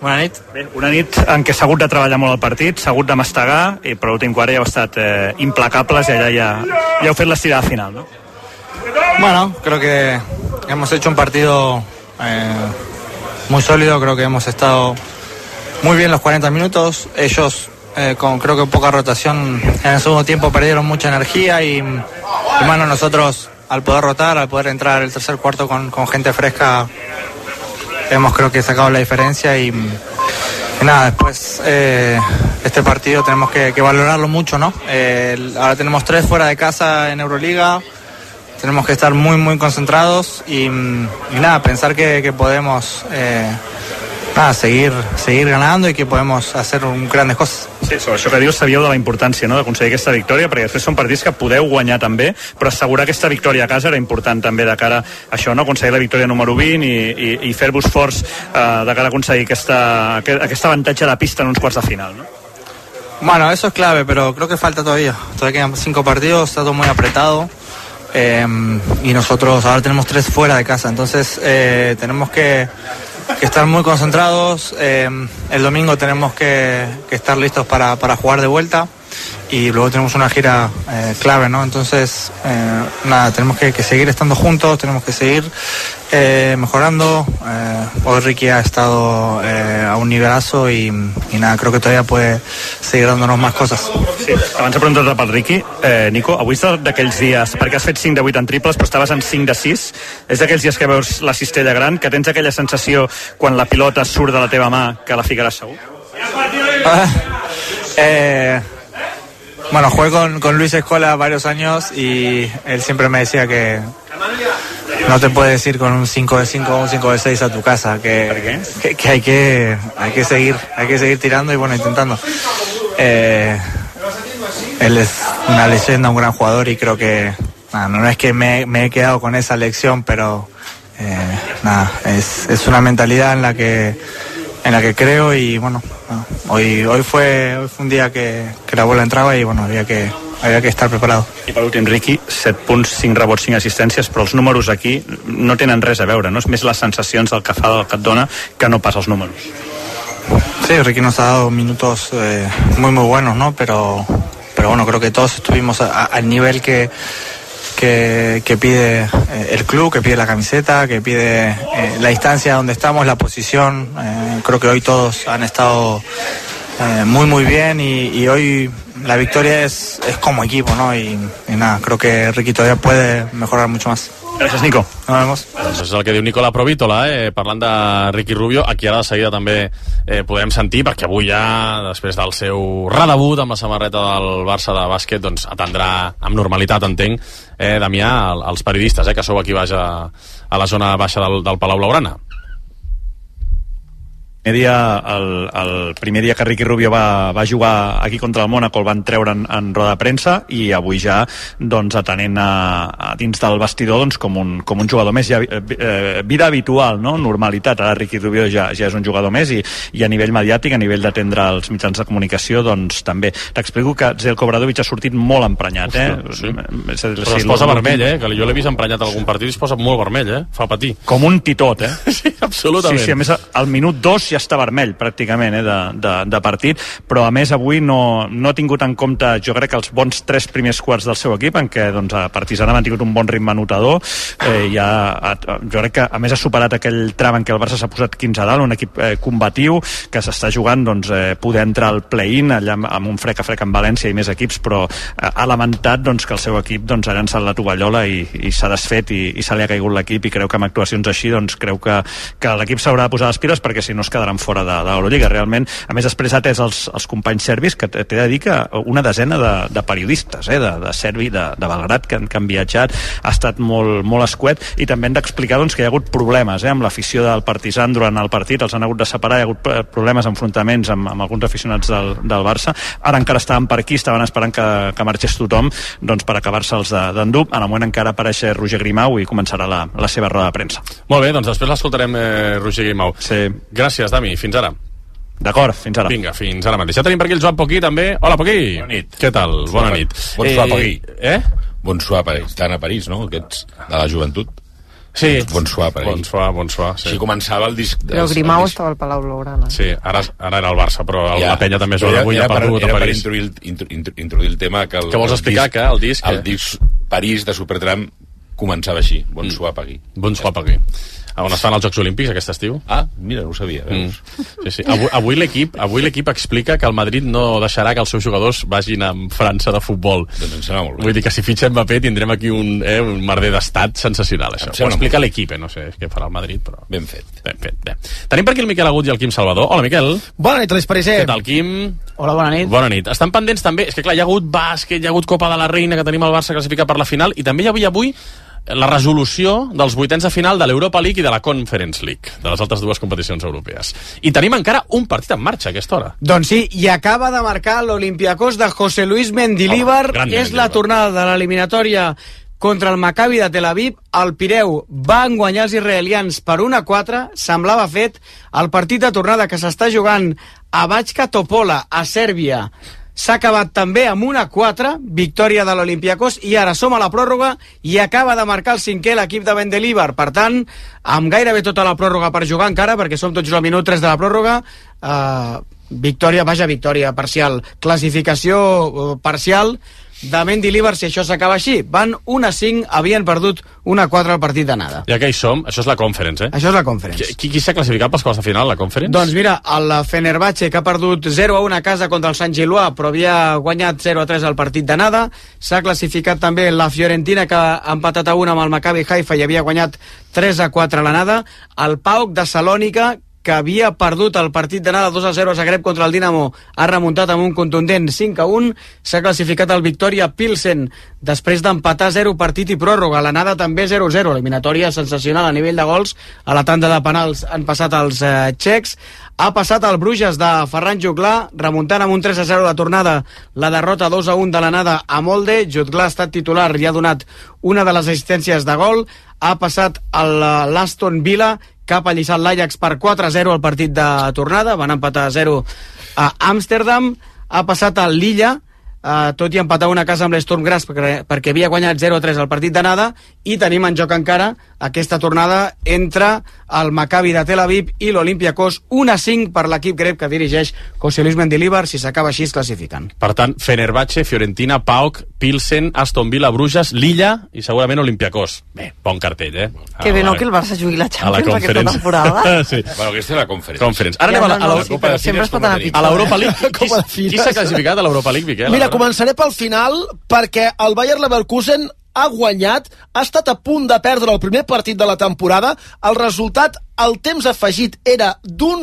Bona nit. Bé, una nit en què s'ha hagut de treballar molt el partit, s'ha hagut de mastegar, i per l'últim quart ja heu estat implacables i allà ja heu fet l'estirada final, ¿no? Bueno, creo que hemos hecho un partido muy sólido, creo que hemos estado muy bien los 40 minutos, ellos con creo que poca rotación en el segundo tiempo perdieron mucha energía y bueno, nosotros al poder rotar, al poder entrar el tercer cuarto con gente fresca, hemos creo que sacado la diferencia y nada, después este partido tenemos que valorarlo mucho, ¿no? Ahora tenemos 3 fuera de casa en Euroliga, tenemos que estar muy muy concentrados y nada, pensar que podemos seguir ganando i que podemos hacer grandes coses. Sí, sobre això que dius, sabíeu de la importància, no?, d'aconseguir aquesta victòria, perquè després són partits que podeu guanyar també, però assegurar aquesta victòria a casa era important també de cara a això, no?, aconseguir la victòria número 20 i fer-vos forts de cara a aconseguir aquest avantatge de pista en uns quarts de final, ¿no? Bueno, eso es clave, pero creo que falta todavía quedan 5 partidos, está todo muy apretado. Y nosotros ahora tenemos 3 fuera de casa, entonces tenemos que estar muy concentrados. El domingo tenemos que estar listos para jugar de vuelta y luego tenemos una gira clave, ¿no? Entonces nada, tenemos que seguir estando juntos, tenemos que seguir mejorando. Hoy Ricky ha estado a un nivelazo y nada, creo que todavía puede seguir dándonos más cosas. Sí, abans de preguntar-te pel Ricky, Nico, avui és d'aquells dies, perquè has fet 5 de 8 en triples però estaves en 5 de 6, és d'aquells dies que veus la cistella gran, que tens aquella sensació quan la pilota surt de la teva mà que la ficaràs segur? Bueno, jugué con Luis Escola varios años y él siempre me decía que no te puedes ir con un 5 de 5 o un 5 de 6 a tu casa, que hay que seguir tirando y bueno, intentando. Él es una leyenda, un gran jugador y creo que no es que me he quedado con esa lección, pero es una mentalidad en la que creo y bueno, hoy fue un día que la bola entraba y bueno, había que estar preparado. I per últim, Ricky, 7 punts, 5 rebots, 5 assistències, però els números aquí no tenen res a veure, no? És més les sensacions del que fa, del que et dona, que no pas els números. Sí, Ricky nos ha dado minutos muy muy buenos, ¿no? Pero bueno, creo que todos estuvimos al nivel que pide el club, que pide la camiseta, que pide la distancia donde estamos, la posición. Creo que hoy todos han estado muy muy bien y hoy la victoria es como equipo, ¿no? Y nada, creo que Ricky todavía puede mejorar mucho más. Gràcies, Nico. Nos vemos. Doncs és el que diu Nicola Provítola, parlant de Ricky Rubio, a qui ara de seguida també podem sentir, perquè avui ja, després del seu redebut amb la samarreta del Barça de bàsquet, doncs atendrà amb normalitat, entenc, Damià, els periodistes, que sou aquí baix a la zona baixa del Palau Blaugrana. El primer dia que Ricky Rubio va jugar aquí contra el Mónaco el van treure en roda de premsa i avui ja doncs, atenent a dins del vestidor doncs, com un jugador més, ja, vida habitual, no? Normalitat. Ara Ricky Rubio ja és un jugador més i a nivell mediàtic, a nivell d'atendre els mitjans de comunicació, doncs també. T'explico que Zeljko Obradović ha sortit molt emprenyat. Sí. Però es posa vermell, que jo l'he vist emprenyat a algun partit i es posa molt vermell, fa patir. Com un titot, Sí, absolutament. Sí, a més, al minut 2 ja està vermell pràcticament de partit, però a més avui no ha tingut en compte, jo crec que els bons 3 primers quarts del seu equip, en què doncs, a Partizan han tingut un bon ritme anotador, jo crec que a més ha superat aquell tram en què el Barça s'ha posat 15 a dalt, un equip combatiu que s'està jugant doncs, poder entrar al play-in allà amb un frec a frec amb València i més equips, però ha lamentat doncs, que el seu equip doncs, ha llançat la tovallola i s'ha desfet i se li ha caigut l'equip i creu que amb actuacions així doncs, creu que l'equip s'haurà de posar les piles perquè si no es quedaran fora de l'Eurolliga. Realment, a més, després ha atès els companys serbis, que t'he de dir que una desena de periodistes de Serbi, de Belgrad, que han viatjat, ha estat molt escuet, i també han d'explicar doncs, que hi ha hagut problemes amb l'afició del Partizan durant el partit, els han hagut de separar, hi ha hagut problemes, enfrontaments amb alguns aficionats del Barça. Ara encara estaven per aquí, estaven esperant que marxés tothom doncs, per acabar-se'ls d'endur. En el moment encara apareix Roger Grimau i començarà la seva roda de premsa. Molt bé, doncs després l'escoltarem, Roger Grimau. Sí. Gràcies, Dami. Fins ara. D'acord, fins ara. Vinga, fins ara mateix. Ja tenim per aquí el Joan Poquí, també. Hola, Poquí. Bona nit. Què tal? Bona nit. Bon swap aquí. Eh? Bon swap, estan a París, no? Aquests de la joventut. Sí. Bonsoir, per ahí. Bonsoir, sí. Així començava el disc... Però Grimau estava al Palau Blaugrana. Sí, ara era el Barça, però la penya també és avui ha perdut a París. Era per introduir el tema que vols explicar, que el disc... El disc París de Supertram començava així, Bonsoir, Pagui. Bonsoir, Pagui. On es fan els Jocs Olímpics aquest estiu? Ah, mira, no ho sabia, veus? Sí. Avui l'equip explica que el Madrid no deixarà que els seus jugadors vagin a França de futbol. Doncs em sembla molt bé. Vull dir que si fitxa Mbappé tindrem aquí un merder d'estat sensacional, això. Ho explica l'equip, no sé què farà el Madrid, però... Ben fet. Bé. Tenim per aquí el Miquel Agut i el Quim Salvador. Hola, Miquel. Bona nit, Alex Pariser. Què tal, Quim? Hola, bona nit. Bona nit. Estan pendents també, és que clar, hi ha hagut bàsquet, hi ha hagut Copa de la Reina, que tenim el Barça classificat per la final, i també hi havia avui la resolució dels vuitens de final de l'Europa League i de la Conference League, de les altres dues competicions europees. I tenim encara un partit en marxa a aquesta hora. Doncs sí, i acaba de marcar l'Olympiacos de José Luis Mendilibar. És la tornada de l'eliminatòria contra el Maccabi de Tel Aviv. El Pireu van guanyar els israelians per 1-4. Semblava fet el partit de tornada que s'està jugant a Bachka Topola, a Sèrbia. S'ha acabat també amb 1-4, victòria de l'Olympiacos, i ara som a la pròrroga i acaba de marcar el cinquè l'equip de Mendilibar. Per tant, amb gairebé tota la pròrroga per jugar encara, perquè som tots al minut 3 de la pròrroga, victòria parcial, classificació parcial de Mendilibar si això s'acaba així. Van 1-5, havien perdut 1-4 al partit d'anada. Ja que hi som, això és la Conference, Això és la Conference. Qui s'ha classificat pels quarts de final, la Conference? Doncs mira, el Fenerbahce, que ha perdut 0-1 a casa contra el Sant Gillois, però havia guanyat 0-3 al partit d'anada. S'ha classificat també la Fiorentina, que ha empatat a 1 amb el Maccabi Haifa i havia guanyat 3-4 a l'anada. El PAOK de Salònica, que havia perdut el partit d'anada 2-0 a Zagreb contra el Dinamo, ha remuntat amb un contundent 5-1. S'ha classificat el Victoria Pilsen després d'empatar 0 partit i pròrroga. L'anada també 0-0, eliminatòria sensacional a nivell de gols. A la tanda de penals han passat els txecs. Ha passat el Bruges de Ferran Juglà, remuntant amb un 3-0 de tornada la derrota 2-1 de l'anada a Molde. Juglà ha estat titular i ha donat una de les assistències de gol. Ha passat l'Aston Villa, que ha pallissat l'Ajax per 4-0 al partit de tornada, van empatar 0 a Amsterdam. Ha passat el Lilla, tot i empatar una casa amb l'Sturm Graz perquè havia guanyat 0-3 al partit d'anada, i tenim en joc encara aquesta tornada entre el Maccabi de Tel Aviv i l'Olympiacos. 1-5 per l'equip grec que dirigeix José Luis Mendilibar. Si s'acaba així es classifiquen. Per tant, Fenerbahce, Fiorentina, PAOK, Pilsen, Aston Villa, Bruges, Lilla i segurament Olympiacos. Bé, bon cartell, Que bé, no, que el Barça jugui la Champions aquesta temporada. Sí. Bueno, aquesta és la Conference. Ara anem a la Copa de Fines. A l'Europa League. Qui s'ha classificat a l'Europa League, Miquel? Mira, començaré pel final, perquè el Bayer Leverkusen ha guanyat, ha estat a punt de perdre el primer partit de la temporada. El resultat, al temps afegit, era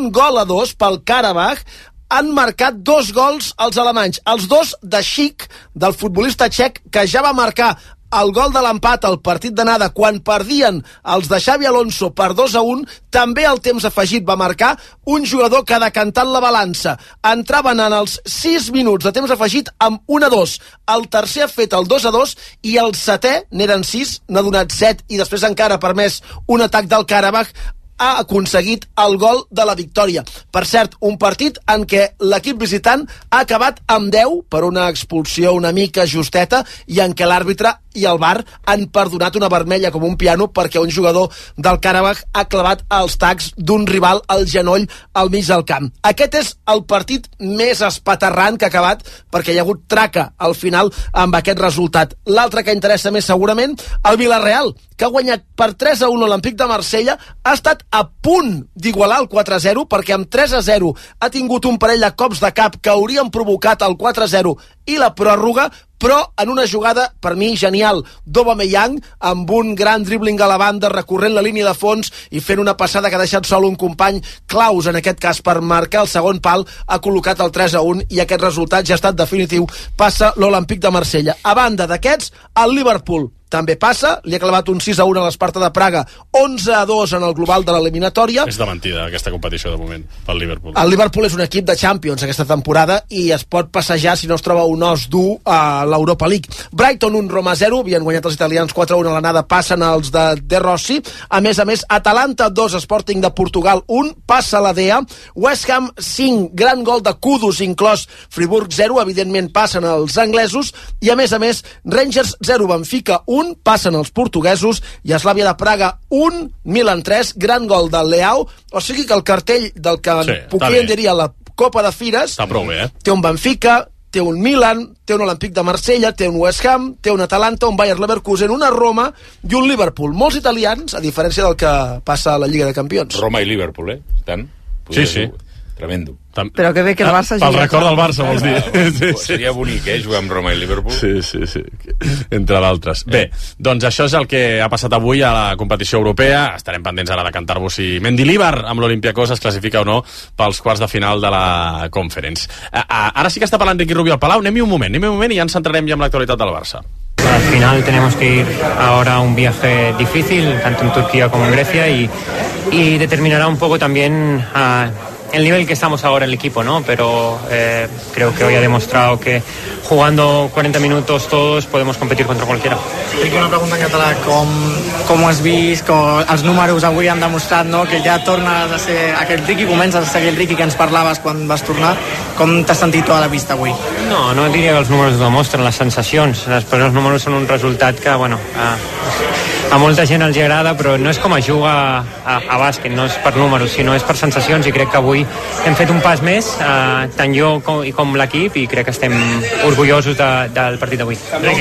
d'1-2 pel Karabakh. Han marcat 2 gols els alemanys, els 2 de Schick, del futbolista txec, que ja va marcar el gol de l'empat al partit d'anada quan perdien els de Xavi Alonso per 2-1. També al temps afegit va marcar un jugador que ha decantat la balança. Entraven en els 6 minuts de temps afegit amb 1-2. El tercer ha fet el 2-2 i el setè, n'eren 6, n'ha donat 7 i després encara ha permès un atac del Karabakh. Ha aconseguit el gol de la victòria. Per cert, un partit en què l'equip visitant ha acabat amb 10 per una expulsió una mica justeta i en què l'àrbitre i el VAR han perdonat una vermella com un piano perquè un jugador del Karabakh ha clavat els tacs d'un rival al genoll al mig del camp. Aquest és el partit més espaterrant que ha acabat perquè hi ha hagut traca al final amb aquest resultat. L'altre que interessa més segurament, el Villarreal, que ha guanyat per 3-1 l'Olímpic de Marsella, ha estat a punt d'igualar el 4-0 perquè amb 3-0 ha tingut un parell de cops de cap que haurien provocat el 4-0 i la pròrroga, però en una jugada, per mi, genial, d'Aubameyang, amb un gran dribbling a la banda, recorrent la línia de fons i fent una passada que ha deixat sol un company, Klaus, en aquest cas, per marcar el segon pal, ha col·locat el 3-1 i aquest resultat ja ha estat definitiu. Passa l'Olímpic de Marsella. A banda d'aquests, el Liverpool també passa, li ha clavat un 6-1 a l'Esparta de Praga, 11-2 en el global de l'eliminatòria. És de mentida aquesta competició de moment pel Liverpool. El Liverpool és un equip de Champions aquesta temporada i es pot passejar si no es troba un un os dur a l'Europa League. Brighton 1, Roma 0, havien guanyat els italians 4-1 a l'anada, passen els de Rossi. A més, Atalanta 2, Sporting de Portugal 1, passa la DEA. West Ham 5, gran gol de Kudus inclòs, Friburg 0, evidentment passen els anglesos. I a més, Rangers 0, Benfica 1, passen els portuguesos. I Slavia de Praga 1, Milan 3, gran gol de Leao. O sigui que el cartell del que Puquien diria la Copa de Fires està prou bé, té un Benfica, té un Milan, té un Olympique de Marsella, té un West Ham, té un Atalanta, un Bayer Leverkusen, una Roma i un Liverpool. Molts italians, a diferència del que passa a la Lliga de Campions. Roma i Liverpool, tant? Sí. Tremendo. Però que bé que el Barça... Pel record del Barça, vols dir? Seria bonic, jugar amb Roma i Liverpool. Sí. Entre d'altres. Bé, doncs això és el que ha passat avui a la competició europea. Estarem pendents ara de cantar-vos si Mendilibar amb l'Olympiacos es classifica o no pels quarts de final de la Conference. Ara sí que està parlant Riqui Rubio al Palau. Anem-hi un moment i ja ens centrarem ja en l'actualitat del Barça. Al final tenemos que ir ahora a un viaje difícil, tanto en Turquía como en Grecia, y determinará un poco también el nivel que estamos ahora en el equipo, ¿no? Pero creo que hoy ha demostrado que jugando 40 minutos todos podemos competir contra cualquiera. Riqui, una pregunta en català. Com has vist que els números avui han demostrat, no?, que ja tornes a ser aquell Riqui, comences a ser aquell Riqui que ens parlaves quan vas tornar. Com t'has sentit tu a la vista avui? No diria que els números ho demostren, les sensacions. Després els números són un resultat que, bueno, a molta gent els agrada, però no és com a juga a bàsquet, no és per números, sinó és per sensacions, i crec que avui hem fet un pas més, tant jo com l'equip, i crec que estem orgullosos del partit d'avui.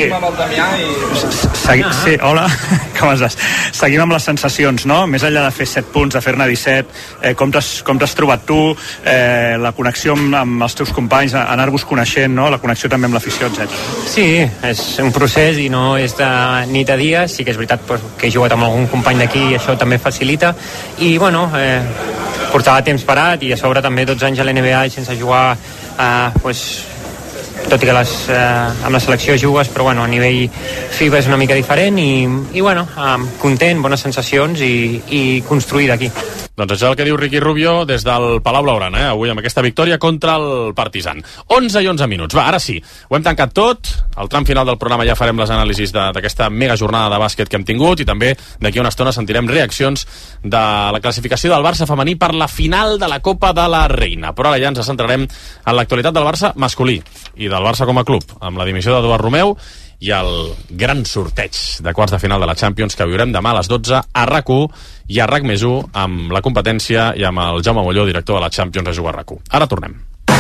Sí, hola, com estàs? Seguim amb les sensacions, no? Més enllà de fer 7 punts, de fer-ne 17, com t'has trobat tu, la connexió amb els teus companys, anar-vos coneixent, no? La connexió també amb l'afició, etc. Sí, és un procés i no és de nit a dia. Sí que és veritat que he jugat amb algun company d'aquí i això també facilita, i bueno, portava temps parat i a sobre també 12 anys a l'NBA i sense jugar, tot i que amb la selecció jugues, però bueno, a nivell FIBA és una mica diferent, i bueno, content, bones sensacions i construir d'aquí. Doncs això és el que diu Riqui Rubio des del Palau Blaugrana, avui amb aquesta victòria contra el Partizan. 11 i 11 minuts. Va, ara sí, ho hem tancat tot. Al tram final del programa ja farem les anàlisis d'aquesta mega jornada de bàsquet que hem tingut, i també d'aquí a una estona sentirem reaccions de la classificació del Barça femení per la final de la Copa de la Reina. Però ara ja ens centrarem en l'actualitat del Barça masculí i del Barça com a club, amb la dimissió d'Eduard Romeu i el gran sorteig de quarts de final de la Champions que viurem demà a les 12 a RAC1 i a RAC+1 amb la competència i amb el Jaume Molló, director de la Champions, a jugar a RAC1. Ara tornem.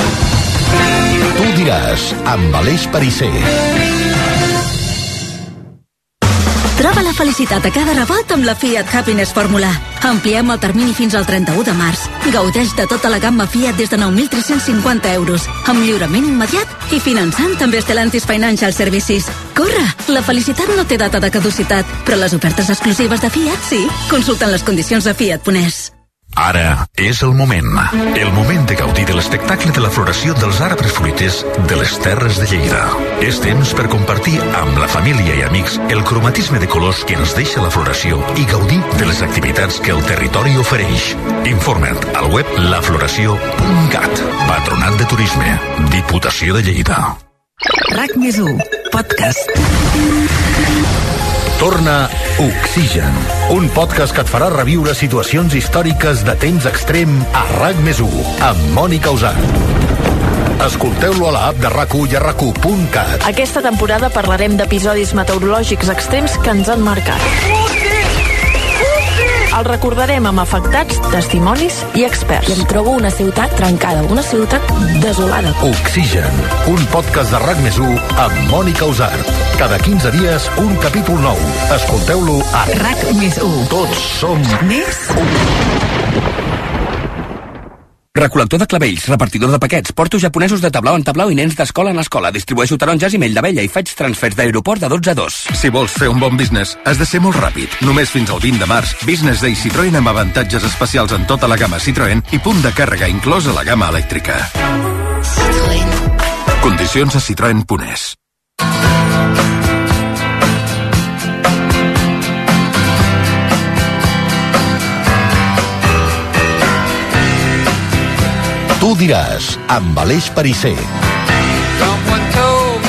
Tu diràs, amb Aleix Perisser. Troba la felicitat a cada rebot amb la Fiat Happiness Fórmula. Ampliem el termini fins al 31 de març. Gaudeix de tota la gamma Fiat des de 9.350 euros, amb lliurament immediat i finançant també Stellantis Financial Services. Corre! La felicitat no té data de caducitat, però les ofertes exclusives de Fiat sí. Consulten les condicions a Fiat.es. Ara és el moment de gaudir de l'espectacle de la floració dels arbres fruiters de les Terres de Lleida. És temps per compartir amb la família i amics el cromatisme de colors que ens deixa la floració i gaudir de les activitats que el territori ofereix. Informa't al web lafloració.cat. Patronat de Turisme, Diputació de Lleida. RAC+1, podcast. Torna Oxigen, un podcast que et farà reviure situacions històriques de temps extrem a RAC+1, amb Mònica Usart. Escolteu-lo a l'app de RAC1 i a RAC1.cat. Aquesta temporada parlarem d'episodis meteorològics extrems que ens han marcat. El recordarem amb afectats, testimonis i experts. I em trobo una ciutat trencada, una ciutat desolada. Oxigen, un podcast de RAC+1 amb Mònica Usart. Cada 15 dies, un capítol nou. Escolteu-lo a RAC+1. Tots som més Recol·lector de clavells, repartidor de paquets, porto japonesos de tablau en tablau i nens d'escola en escola. Distribueixo taronges i mell d'abella i faig transfers d'aeroport de 12 a 2. Si vols fer un bon business, has de ser molt ràpid. Només fins al 20 de març, Business Day Citroën amb avantatges especials en tota la gamma Citroën i punt de càrrega inclòs a la gamma elèctrica. Citroën. Condicions a citroen.es. Tu diràs, amb Aleix Perisser. Someone told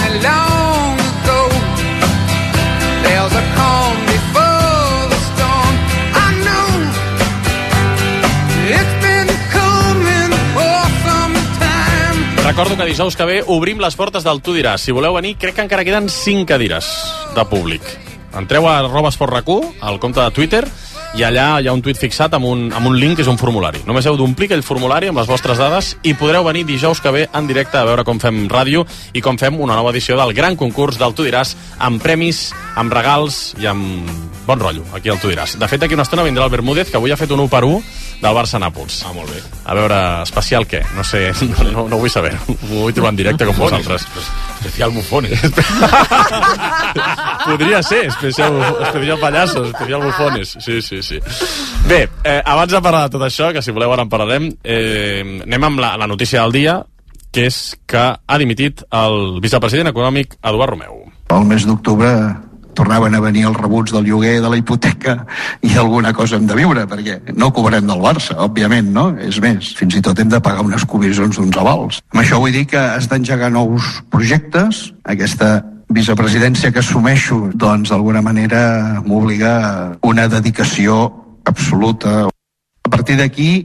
recordo que dijous que ve obrim les portes del Tu diràs. Si voleu venir, crec que encara queden 5 cadires de públic. Entreu a @esportracu, al compte de Twitter, i allà hi ha un tuit fixat amb un link que és un formulari. Només heu d'omplir aquell formulari amb les vostres dades i podreu venir dijous que ve en directe a veure com fem ràdio i com fem una nova edició del gran concurs del Tu diràs, amb premis, amb regals i amb bon rotllo, aquí al Tu diràs. De fet, aquí una estona vindrà el Bermúdez, que avui ha fet un 1-1 del Barça-Nàpols. Ah, molt bé. A veure, especial què? No sé, no ho vull saber. Ho vull trobar en directe com vosaltres. Especial bufones. Podria ser, especial pallassos, especial bufones. Sí. Bé, abans de parlar de tot això, que si voleu ara en parlarem, anem amb la notícia del dia, que és que ha dimitit el vicepresident econòmic Eduard Romeu. Al mes d'octubre tornaven a venir els rebuts del lloguer, de la hipoteca, i alguna cosa hem de viure, perquè no cobrem del Barça, òbviament, no? És més, fins i tot hem de pagar unes comissions d'uns avals. Amb això vull dir que has d'engegar nous projectes. Aquesta vicepresidència que assumeixo, doncs, d'alguna manera m'obliga a una dedicació absoluta. A partir d'aquí,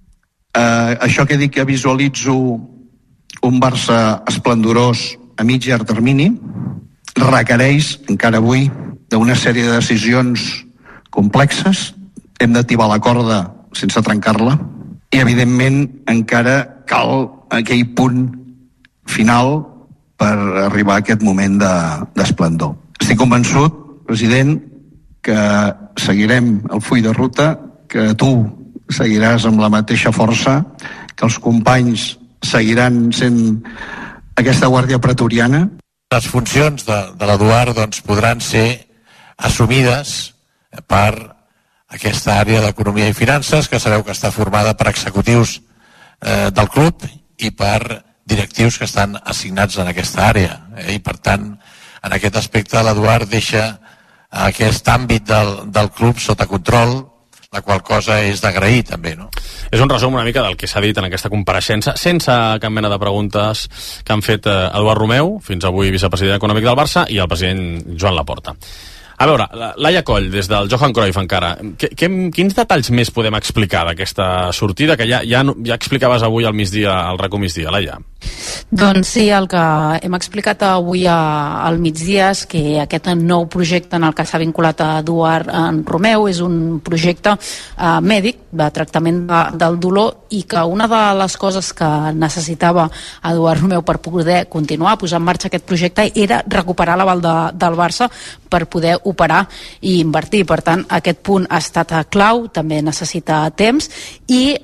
això que dic que visualitzo un Barça esplendorós a mig i llarg termini, requereix, encara avui, d'una sèrie de decisions complexes. Hem d'ativar la corda sense trencar-la i, evidentment, encara cal aquell punt final per arribar a aquest moment d'esplendor. Estic convençut, president, que seguirem el full de ruta, que tu seguiràs amb la mateixa força, que els companys seguiran sent aquesta guàrdia pretoriana. Les funcions de l'Eduard doncs, podran ser assumides per aquesta àrea d'economia i finances, que sabeu que està formada per executius del club i per directius que estan assignats en aquesta àrea. I per tant, en aquest aspecte l'Eduard deixa aquest àmbit del club sota control, la qual cosa és d'agrair també, no? És un resum una mica del que s'ha dit en aquesta compareixença, sense cap mena de preguntes que han fet Eduard Romeu, fins avui vicepresident econòmic del Barça, i el president Joan Laporta. A veure, Laia Coll, des del Johan Cruyff encara, quins detalls més podem explicar d'aquesta sortida, que ja explicaves avui al migdia, al RACU migdia, Laia? Doncs sí, el que hem explicat avui al migdia és que aquest nou projecte en el que s'ha vinculat a Eduard Romeu és un projecte mèdic de tractament del dolor, i que una de les coses que necessitava Eduard Romeu per poder continuar a posar en marxa aquest projecte era recuperar l'aval del Barça per poder operar i invertir. Per tant, aquest punt ha estat clau, també necessita temps, i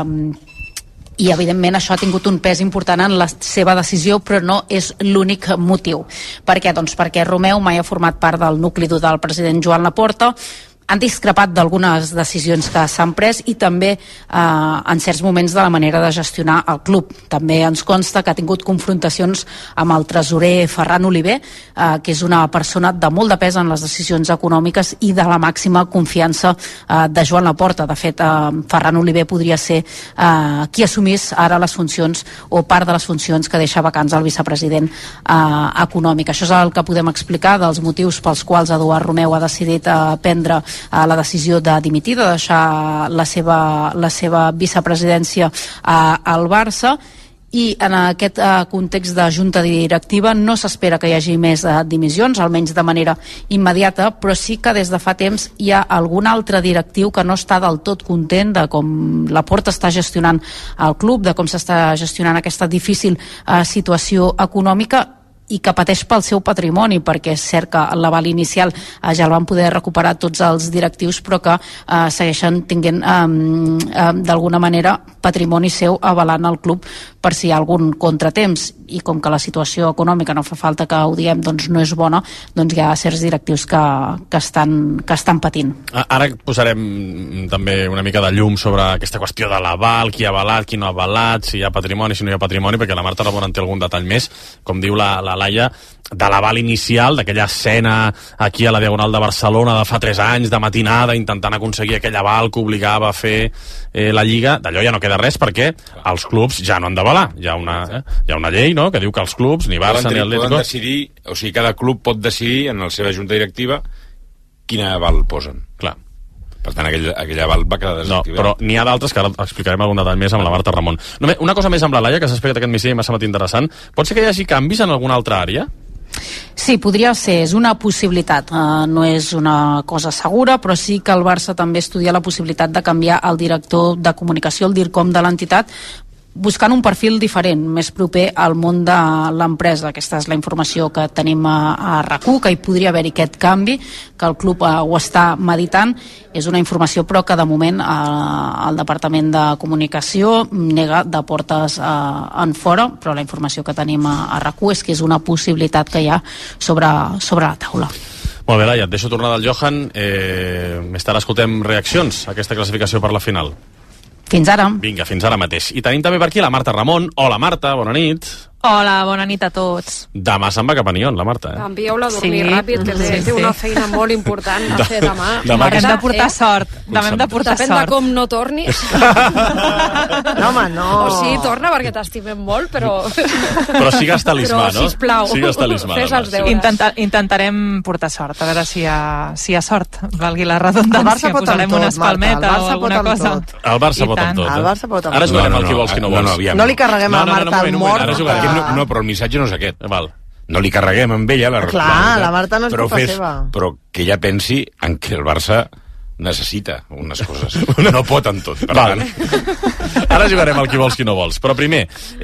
evidentment això ha tingut un pes important en la seva decisió, però no és l'únic motiu. Per què? Doncs perquè Romeu mai ha format part del nucli dur del president Joan Laporta, han discrepat d'algunes decisions que s'han pres i també en certs moments de la manera de gestionar el club. També ens consta que ha tingut confrontacions amb el tresorer Ferran Oliver, que és una persona de molt de pes en les decisions econòmiques i de la màxima confiança de Joan Laporta. De fet, Ferran Oliver podria ser qui assumís ara les funcions o part de les funcions que deixa vacants el vicepresident econòmic. Això és el que podem explicar dels motius pels quals Eduard Romeu ha decidit prendre la decisió de dimitir, de deixar la seva vicepresidència al Barça. I en aquest context de junta directiva no s'espera que hi hagi més dimissions, almenys de manera immediata, però sí que des de fa temps hi ha algun altre directiu que no està del tot content de com Laporta està gestionant el club, de com s'està gestionant aquesta difícil situació econòmica, i que pateix pel seu patrimoni, perquè és cert que l'aval inicial ja el van poder recuperar tots els directius, però que segueixen tinguent d'alguna manera patrimoni seu avalant el club per si hi ha algun contratemps, i com que la situació econòmica, no fa falta que ho diguem, doncs no és bona, doncs hi ha certs directius que estan patint. Ara posarem també una mica de llum sobre aquesta qüestió de l'aval, qui ha avalat, qui no ha avalat, si hi ha patrimoni, si no hi ha patrimoni, perquè la Marta Ramon en té algun detall més, com diu la Laia, de l'aval inicial, d'aquella escena aquí a la Diagonal de Barcelona de fa 3 anys, de matinada, intentant aconseguir aquell aval que obligava a fer la Lliga. D'allò ja no queda res, perquè els clubs ja no han d'avalar. Hi ha una llei, no?, que diu que els clubs, ni Barça ni Atlético... Poden decidir, o sigui, cada club pot decidir en la seva junta directiva quin aval posen. Clar. Per tant, aquell aval va quedar desactivat. No, però n'hi ha d'altres que ara explicarem algun detall més amb la Marta Ramon. Només una cosa més amb la Laia, que s'ha explicat aquest migdia i m'ha semblat interessant. Pot ser que hi hagi canvis en alguna altra àrea? Sí, podria ser, és una possibilitat, no és una cosa segura, però sí que el Barça també estudia la possibilitat de canviar el director de comunicació, el DIRCOM de l'entitat, buscant un perfil diferent, més proper al món de l'empresa. Aquesta és la informació que tenim a RAC1, que hi podria haver-hi aquest canvi, que el club ho està meditant. És una informació, però, que de moment el Departament de Comunicació nega de portes en fora, però la informació que tenim a RAC1 és que és una possibilitat que hi ha sobre la taula. Molt bé, Laia, et deixo tornar del Johan. Més tard escoltem reaccions a aquesta classificació per la final. Fins ara. Vinga, fins ara mateix. I tenim també per aquí la Marta Ramon. Hola, Marta, bona nit. Hola, bona nit a tots. Demà se'n va cap a Nyon, la Marta. Envieu-la a dormir ràpid, que té una feina molt important a fer demà. Demà hem de portar sort. Demà hem de portar sort. Depèn de com no tornis. No, home, no. O sí, torna perquè t'estimem molt, però... Però sigues talismà, no? Però, sisplau, sigues talismà, fes els deures. Intentarem portar sort, a veure si hi ha sort. Valgui la redundància, posarem una espalmeta o alguna cosa. El Barça pot amb tot. El Barça pot amb tot. Ara jugarem al qui vols, qui no vols. No li carreguem a Marta el mort. Ara jugarem. No, però el missatge no és aquest. Val. No li carreguem amb ella la Marta no és culpa seva. Però que ella pensi en que el Barça necessita unes coses. No pot amb tot, per tant. Ara jugarem al qui vols, qui no vols. Però primer,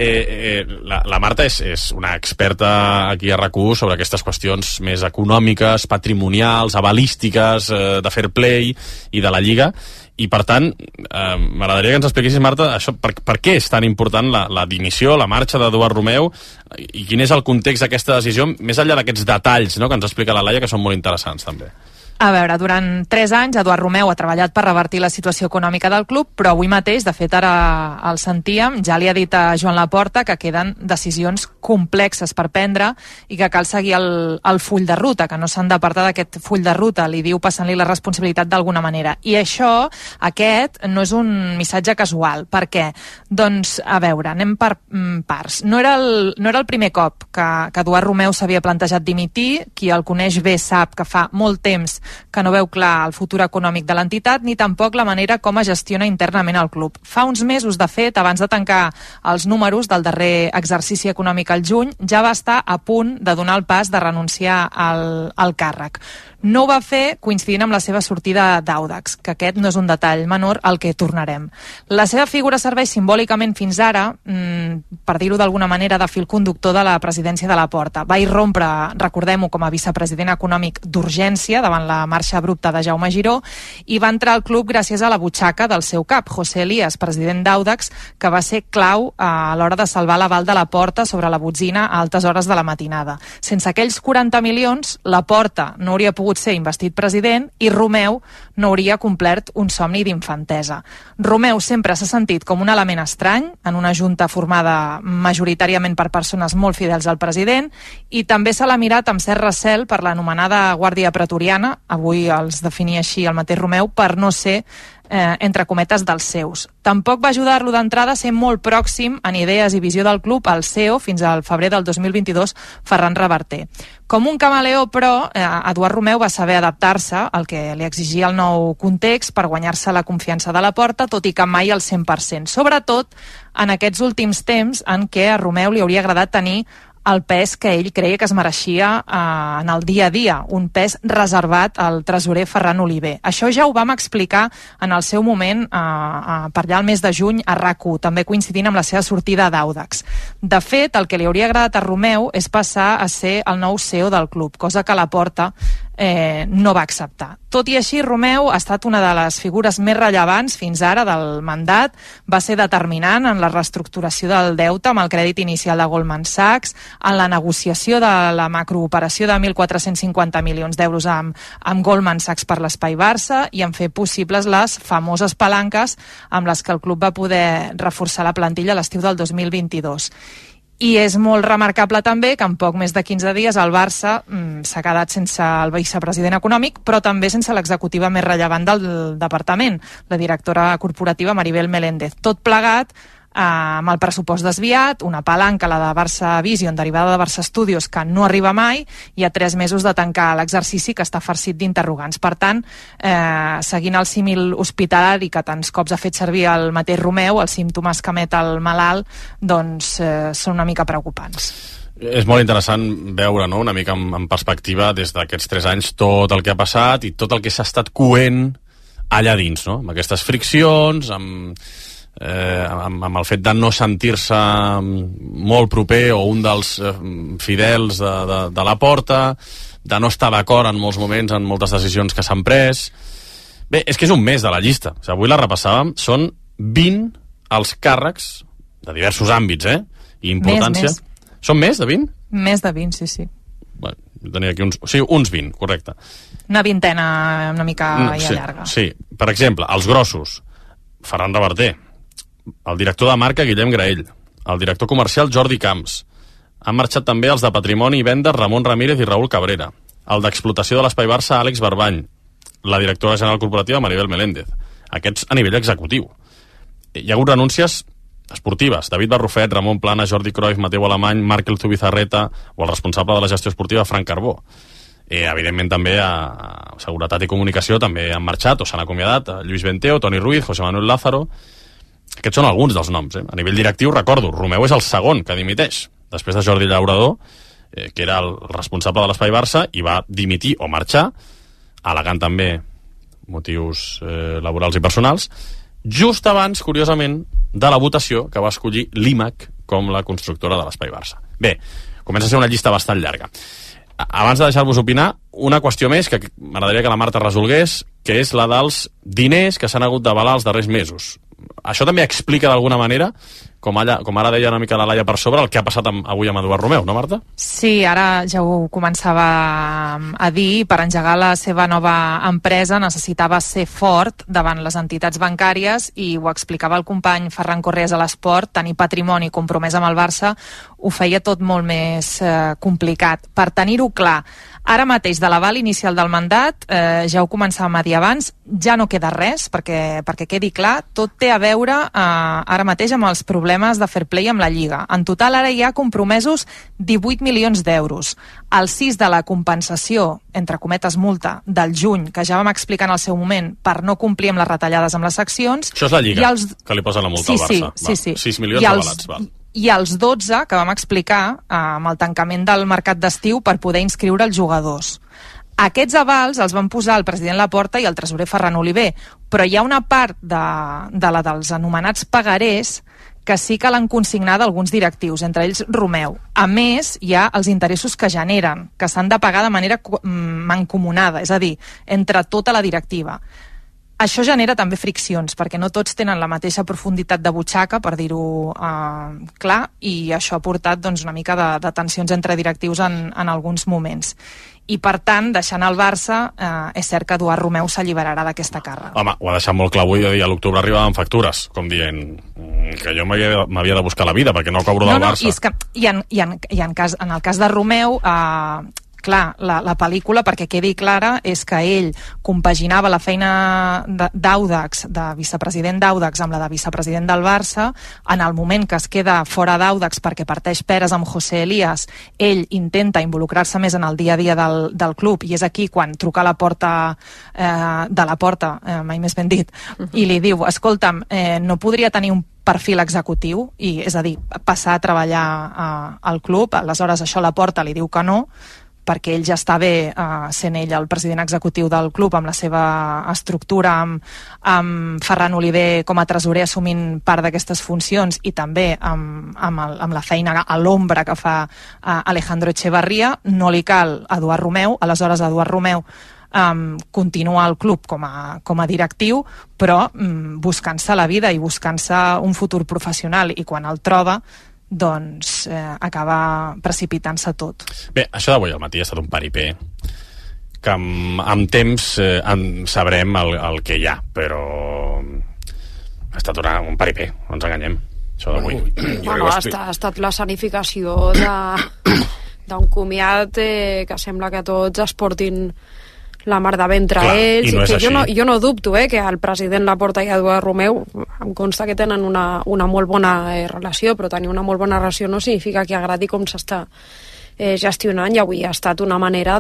la Marta és una experta aquí a RAC1 sobre aquestes qüestions més econòmiques, patrimonials, avalístiques, de fair play i de la Lliga. I, per tant, m'agradaria que ens expliquessis, Marta, això, per què és tan important la dimissió, la marxa d'Eduard Romeu, i quin és el context d'aquesta decisió, més enllà d'aquests detalls, no?, que ens explica la Laia, que són molt interessants, també. A veure, durant 3 anys Eduard Romeu ha treballat per revertir la situació econòmica del club, però avui mateix, de fet ara el sentíem, ja li ha dit a Joan Laporta que queden decisions complexes per prendre i que cal seguir el full de ruta, que no s'han d'apartar d'aquest full de ruta, li diu passant-li la responsabilitat d'alguna manera. I això, aquest, no és un missatge casual. Per què? Doncs, a veure, anem per parts. No era el primer cop que Eduard Romeu s'havia plantejat dimitir. Qui el coneix bé sap que fa molt temps que no veu clar el futur econòmic de l'entitat ni tampoc la manera com es gestiona internament el club. Fa uns mesos, de fet, abans de tancar els números del darrer exercici econòmic al juny, ja va estar a punt de donar el pas de renunciar al càrrec. No ho va fer coincidint amb la seva sortida d'Audax, que aquest no és un detall menor al que tornarem. La seva figura serveix simbòlicament fins ara, per dir-ho d'alguna manera, de fil conductor de la presidència de Laporta. Va irrompre, recordem-ho, com a vicepresident econòmic d'urgència davant la marxa abrupta de Jaume Giró i va entrar al club gràcies a la butxaca del seu cap, José Elías, president d'Audax, que va ser clau a l'hora de salvar l'aval de Laporta sobre la botzina a altes hores de la matinada. Sense aquells 40 milions, Laporta no hauria pogut ser investit president i Romeu no hauria complert un somni d'infantesa. Romeu sempre s'ha sentit com un element estrany en una junta formada majoritàriament per persones molt fidels al president i també se l'ha mirat amb cert recel per l'anomenada Guàrdia Pretoriana, avui els definia així el mateix Romeu, per no ser entre cometes dels seus. Tampoc va ajudar-lo d'entrada a ser molt pròxim en idees i visió del club al CEO fins al febrer del 2022, Ferran Reverter. Com un camaleó, però, Eduard Romeu va saber adaptar-se al que li exigia el nou context per guanyar-se la confiança de Laporta, tot i que mai al 100%. Sobretot en aquests últims temps en què a Romeu li hauria agradat tenir el pes que ell creia que es mereixia en el dia a dia, un pes reservat al tresorer Ferran Oliver. Això ja ho vam explicar en el seu moment, per allà el mes de juny, a RAC1, també coincidint amb la seva sortida d'Audax. De fet, el que li hauria agradat a Romeu és passar a ser el nou CEO del club, cosa que Laporta no va acceptar. Tot i així, Romeu ha estat una de les figures més rellevants fins ara del mandat, va ser determinant en la reestructuració del deute amb el crèdit inicial de Goldman Sachs, en la negociació de la macrooperació de 1.450 milions d'euros amb Goldman Sachs per l'Espai Barça i en fer possibles les famoses palanques amb les que el club va poder reforçar la plantilla a l'estiu del 2022. I és molt remarcable també que en poc més de 15 dies el Barça s'ha quedat sense el vicepresident econòmic, però també sense l'executiva més rellevant del departament, la directora corporativa Maribel Meléndez. Tot plegat amb el pressupost desviat, una palanca, la de Barça Vision, derivada de Barça Studios, que no arriba mai, i a 3 mesos de tancar l'exercici, que està farcit d'interrogants. Per tant, seguint el símil hospitalari que tants cops ha fet servir el mateix Romeu, els símptomes que emet el malalt, doncs són una mica preocupants. És molt interessant veure, no?, una mica en perspectiva des d'aquests 3 anys tot el que ha passat i tot el que s'ha estat coent allà dins, no?, amb aquestes friccions, amb el fet de no sentir-se molt proper o un dels fidels de la Porta, de no estar d'acord en molts moments en moltes decisions que s'han pres. Bé, és que és un mes de la llista. O sigui, avui la repassàvem. Són 20 els càrrecs de diversos àmbits, i importància. Més. Són més de 20? Més de 20, sí. Bueno, tenia aquí uns 20, correcte. Una vintena una mica llarga. Sí, per exemple, els grossos. Ferran Reverter, el director de marca Guillem Graell, el director comercial Jordi Camps. Han marxat també els de Patrimoni i Vendes Ramon Ramírez i Raül Cabrera, el d'Explotació de l'Espai Barça Àlex Barbany, la directora general corporativa Maribel Meléndez. Aquests a nivell executiu. Hi ha hagut renúncies esportives. David Barrufet, Ramon Plana, Jordi Cruyff, Mateu Alemany, Markel Zubizarreta o el responsable de la gestió esportiva Frank Carbó. Evidentment també a Seguretat i Comunicació també han marxat o s'han acomiadat Lluís Benteo, Toni Ruiz, José Manuel Lázaro. Aquests són alguns dels noms. A nivell directiu, recordo, Romeu és el segon que dimiteix, després de Jordi Llaurador, que era el responsable de l'Espai Barça, i va dimitir o marxar, al·legant també motius laborals i personals, just abans, curiosament, de la votació que va escollir l'IMAC com la constructora de l'Espai Barça. Bé, comença a ser una llista bastant llarga. Abans de deixar-vos opinar, una qüestió més que m'agradaria que la Marta resolgués, que és la dels diners que s'han hagut d'avalar els darrers mesos. Això també explica d'alguna manera, com ara deia una mica la Laia per sobre, el que ha passat avui amb Eduard Romeu, no, Marta? Sí, ara ja ho començava a dir, per engegar la seva nova empresa necessitava ser fort davant les entitats bancàries, i ho explicava el company Ferran Correas a l'Esport, tenir patrimoni compromès amb el Barça ho feia tot molt més complicat. Per tenir-ho clar, ara mateix de l'aval inicial del mandat, ja ho començàvem a dir abans, ja no queda res, perquè quedi clar, tot té a veure ara mateix amb els problemes de fair play amb la Lliga. En total ara hi ha compromesos 18 milions d'euros. El 6 de la compensació, entre cometes multa, del juny, que ja vam explicar en el seu moment, per no complir amb les retallades amb les seccions. Això és la Lliga, que li posa la multa al Barça. Sí. 6 milions avalats, val. I els 12 que vam explicar amb el tancament del mercat d'estiu per poder inscriure els jugadors. Aquests avals els van posar el president Laporta i el tresorer Ferran Oliver, però hi ha una part de la dels anomenats pagarés que sí que l'han consignat alguns directius, entre ells Romeu. A més, hi ha els interessos que generen, que s'han de pagar de manera mancomunada, és a dir, entre tota la directiva. Això genera també friccions, perquè no tots tenen la mateixa profunditat de butxaca, per dir-ho clar, i això ha portat una mica de tensions entre directius en alguns moments. I, per tant, deixant el Barça, és cert que Eduard Romeu s'alliberarà d'aquesta càrrega. Home, ho ha deixat molt clar avui, de dir a l'octubre arribaven factures, com dient que jo m'havia de buscar la vida, perquè no cobro del Barça. I en el cas de Romeu, clar, la pel·lícula, perquè quedi clara, és que ell compaginava la feina d'Audax, de vicepresident d'Audax, amb la de vicepresident del Barça. En el moment que es queda fora d'Audax perquè parteix peres amb José Elías, ell intenta involucrar-se més en el dia a dia del club, i és aquí quan truca a la porta de la porta, mai més ben dit, i li diu, escolta'm, no podria tenir un perfil executiu, i és a dir, passar a treballar al club. Aleshores això la porta li diu que no, perquè ell ja està bé sent ell el president executiu del club, amb la seva estructura, amb Ferran Oliver com a tresorer assumint part d'aquestes funcions, i també amb la feina a l'ombra que fa Alejandro Echevarría. No li cal Eduard Romeu. Aleshores Eduard Romeu continua al club com a directiu, però buscant-se la vida i buscant-se un futur professional, i quan el troba doncs acaba precipitant-se tot. Bé, això d'avui al matí ha estat un paripé que amb temps sabrem el que hi ha, però ha estat un paripé, no ens enganyem, això d'avui. Bueno, ha estat l'escenificació d'un comiat que sembla que tots es portin la mar de bé entre ells, i que jo no dubto que el president Laporta i Eduard Romeu em consta que tenen una molt bona relació, però tenir una molt bona relació no significa que agradi com s'està gestionant, i avui ha estat una manera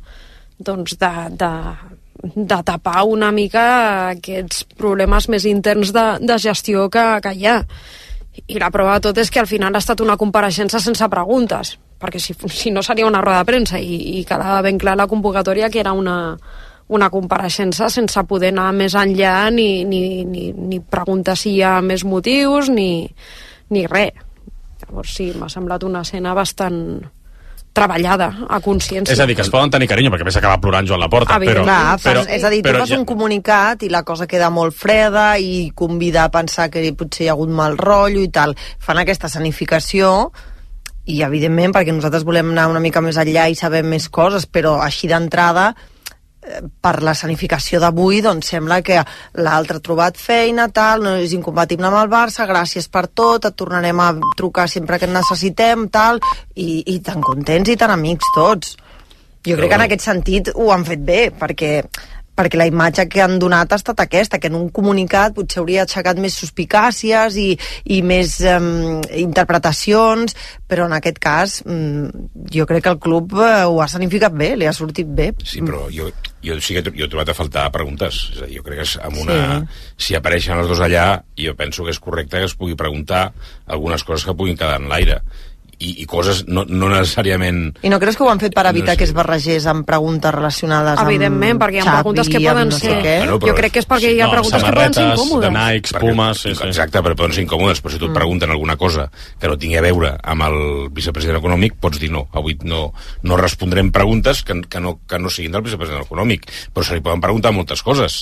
de tapar una mica aquests problemes més interns de gestió que hi ha. I la prova de tot és que al final ha estat una compareixença sense preguntes, perquè si no seria una roda de premsa, i quedava ben clar la convocatòria que era una compareixença sense poder anar més enllà ni preguntar si hi ha més motius ni res. Llavors sí, m'ha semblat una escena bastant treballada a consciència. És a dir, que es poden tenir carinyo, perquè més acaba plorant Joan Laporta. És a dir, tu fas un comunicat i la cosa queda molt freda i convida a pensar que potser hi ha hagut mal rotllo i tal. Fan aquesta escenificació i, evidentment, perquè nosaltres volem anar una mica més enllà i saber més coses, però així d'entrada, per l'escenificació d'avui, doncs sembla que l'altre ha trobat feina, tal, no és incompatible amb el Barça, gràcies per tot, et tornarem a trucar sempre que et necessitem, tal, i tan contents i tan amics tots. Jo crec que en aquest sentit ho han fet bé, perquè la imatge que han donat ha estat aquesta, que en un comunicat potser hauria aixecat més suspicàcies i més interpretacions, però en aquest cas jo crec que el club ho ha significat bé, li ha sortit bé. Sí, però jo sí que he trobat a faltar preguntes. És a dir, jo crec que amb una... Sí. Si apareixen els dos allà, jo penso que és correcte que es pugui preguntar algunes coses que puguin quedar en l'aire. I coses no necessàriament... I no creus que ho han fet per evitar que es barregés amb preguntes relacionades amb evidentment, perquè hi ha preguntes que poden ser... Jo crec que és perquè hi ha preguntes que poden ser incòmodes. De Nike, Pumas... Exacte, però poden ser incòmodes, però si tu et pregunten alguna cosa que no tingui a veure amb el vicepresident econòmic, pots dir no. Avui no respondrem preguntes que no siguin del vicepresident econòmic, però se li poden preguntar moltes coses.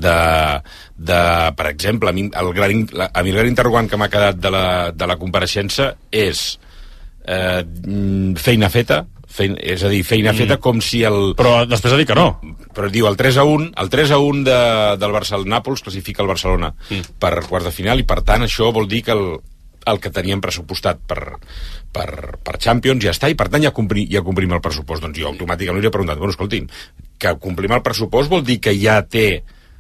Per exemple, a mi el gran interrogant que m'ha quedat de la compareixença és feina feta, és a dir, feina feta com si Però després ha dit que no. Però diu el 3-1 del Barça al Nàpols classifica el Barcelona per quarts de final, i per tant això vol dir que el que teníem pressupostat per Champions ja està, i per tant ja complim el pressupost. Doncs jo automàticament li he preguntat, bueno, escolti'm, que complim el pressupost vol dir que ja té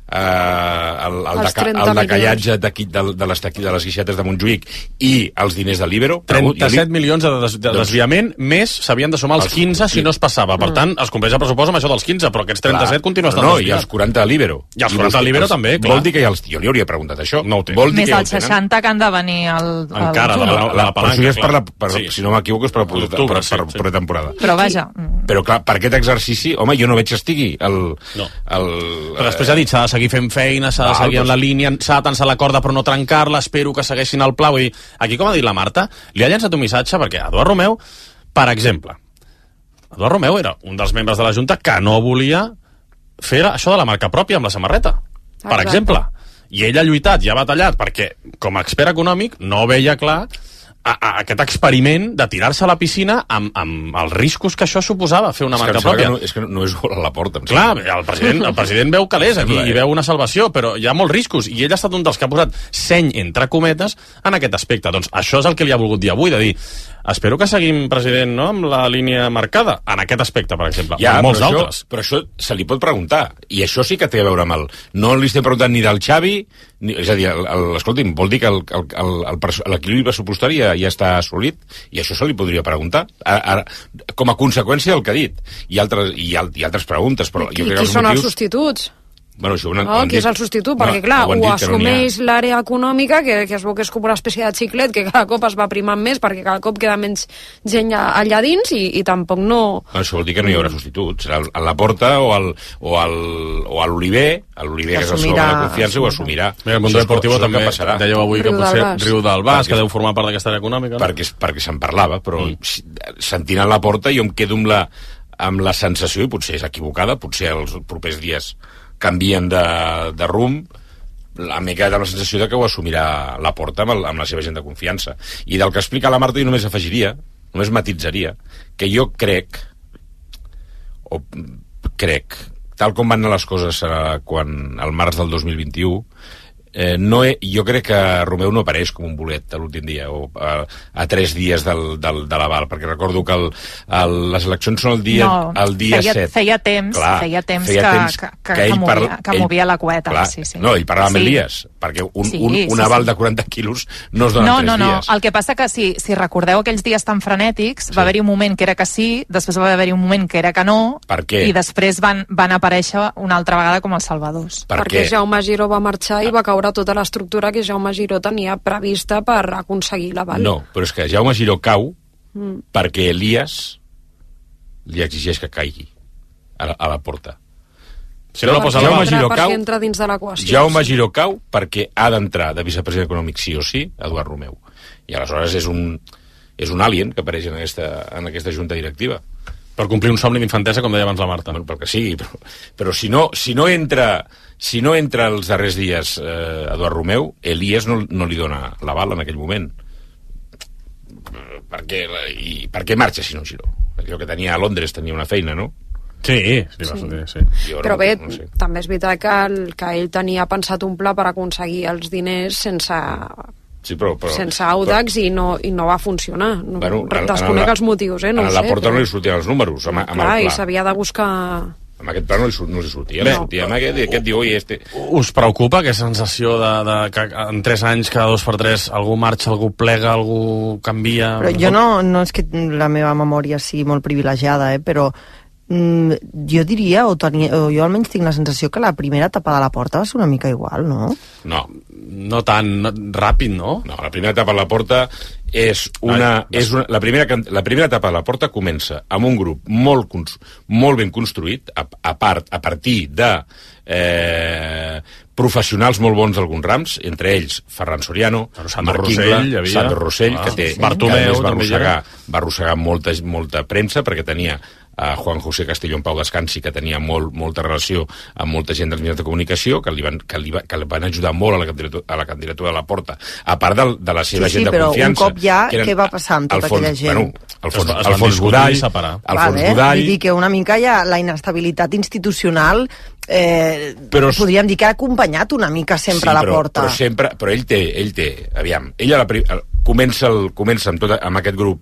el decallatge de les guixetes de Montjuïc i els diners de l'Ibero. 37 milions de desviament, més s'havien de sumar els 15 si no es passava. Per tant, es compleix el pressupost amb això dels 15, però aquests 37 continuen estant desviats. I els 40 de l'Ibero. I els 40 de l'Ibero també, clar. Vol dir que jo li hauria preguntat això. No ho té. Més els 60 que han de venir encara, la palanca. Si no m'equivoco, és per pretemporada. Però vaja... Però clar, per aquest exercici, home, jo no veig que estigui Però després ha dit, s'ha de seguir fent feina, s'ha de seguir en la línia, s'ha de tensar la corda però no trencar-la, espero que segueixin el pla. Vull dir, aquí, com ha dit la Marta, li ha llançat un missatge perquè Eduard Romeu, per exemple, Eduard Romeu era un dels membres de la Junta que no volia fer això de la marca pròpia amb la samarreta, per exemple. I ell ha lluitat i ha batallat perquè, com a expert econòmic, no veia clar aquest experiment de tirar-se a la piscina amb els riscos que això suposava, fer una marca pròpia. És que no és gol a la porta. Clar, el president veu calés aquí i veu una salvació, però hi ha molts riscos, i ell ha estat un dels que ha posat seny entre cometes en aquest aspecte. Doncs això és el que li ha volgut dir avui, de dir, espero que seguim, president, no?, amb la línia marcada, en aquest aspecte, per exemple, amb molts d'altres. Però això se li pot preguntar, i això sí que té a veure amb no li estem preguntant ni del Xavi, és a dir, escolti'm, vol dir que l'equilibri pressupostari ja està assolit, i això se li podria preguntar, com a conseqüència del que ha dit. I altres preguntes, però jo crec que qui són els substituts? Bueno, qui és el substitut? Perquè, clar, ho assumeix l'àrea econòmica, que es veu que és com una espècie de xiclet, que cada cop es va primant més, perquè cada cop queda menys gent allà dins, i tampoc no... Això vol dir que no hi haurà substituts. A la Porta o a l'Oliver, que és el segon de confiança, ho assumirà. El Mundo Deportivo també dèieu avui que potser Riu del Bas, que deu formar part d'aquesta àrea econòmica. Perquè se'n parlava, però sentint a la Porta jo em quedo amb la sensació, i potser és equivocada, potser els propers dies canvien de rumb, a mi quedat amb la sensació de que ho assumirà la Porta amb la seva gent de confiança. I del que explica la Marta jo només afegiria, només matitzaria, que jo crec, tal com van anar les coses quan al març del 2021, jo crec que Romeu no apareix com un bolet l'últim dia o a 3 dies de l'aval, perquè recordo que les eleccions són el dia 7. Feia temps que movia la cueta. Clar, sí. No, ell parlava amb Elias, perquè un aval de 40 quilos no es dona en 3 dies. No, el que passa que si recordeu aquells dies tan frenètics, va haver-hi un moment que era que sí, després va haver-hi un moment que era que no, i després van aparèixer una altra vegada com els salvadors. Perquè Jaume Giró va marxar i va caure tota l'estructura que Jaume Giró tenia prevista per aconseguir l'aval. No, però és que Jaume Giró cau perquè Elias li exigeix que caigui a la porta. Si no, Jaume Giró cau, entra dins de l'equació. Jaume Giró cau perquè ha d'entrar de vicepresident econòmic sí o sí Eduard Romeu. I aleshores és un alien que apareix en aquesta junta directiva. Per complir un somni d'infantesa, com deia abans la Marta. Bueno, perquè sí, però si no entra els darrers dies Eduard Romeu, Elias no li dona l'aval en aquell moment. Per què marxa si no Giró? Allò que tenia a Londres tenia una feina, no? Sí. Però bé, també és veritat que ell tenia pensat un pla per aconseguir els diners sense Audax i no va funcionar. Desconec els motius, no ho sé. A la porta no li sortien els números. Clar, i s'havia de buscar... Amb aquest pla no li sortia. Amb aquest diu, Us preocupa aquesta sensació que en 3 anys, cada 2 per 3, algú marxa, algú plega, algú canvia... Però jo no és que la meva memòria sigui molt privilegiada, però jo diria, o jo almenys tinc la sensació que la primera etapa de la porta va ser una mica igual, no? No tan ràpid, no? No, la primera etapa de la porta la primera etapa de la porta comença amb un grup molt ben construït, a partir de professionals molt bons d'alguns rams, entre ells Ferran Soriano, Marc Ingla, Sandro Rossell, que Bartomeu va arrossegar molta premsa perquè tenia a Juan José Castellón Pau Descansi, que tenia molta relació amb molta gent dels mitjans de comunicació, que li van ajudar molt a la candidatura de la Porta, a part de la seva gent de confiança. Sí, però un cop ja, què va passar amb tota aquella gent? Alfons Godall... Vull dir que una mica ja la inestabilitat institucional podríem dir que ha acompanyat una mica sempre la Porta. Però ell té, aviam, comença amb aquest grup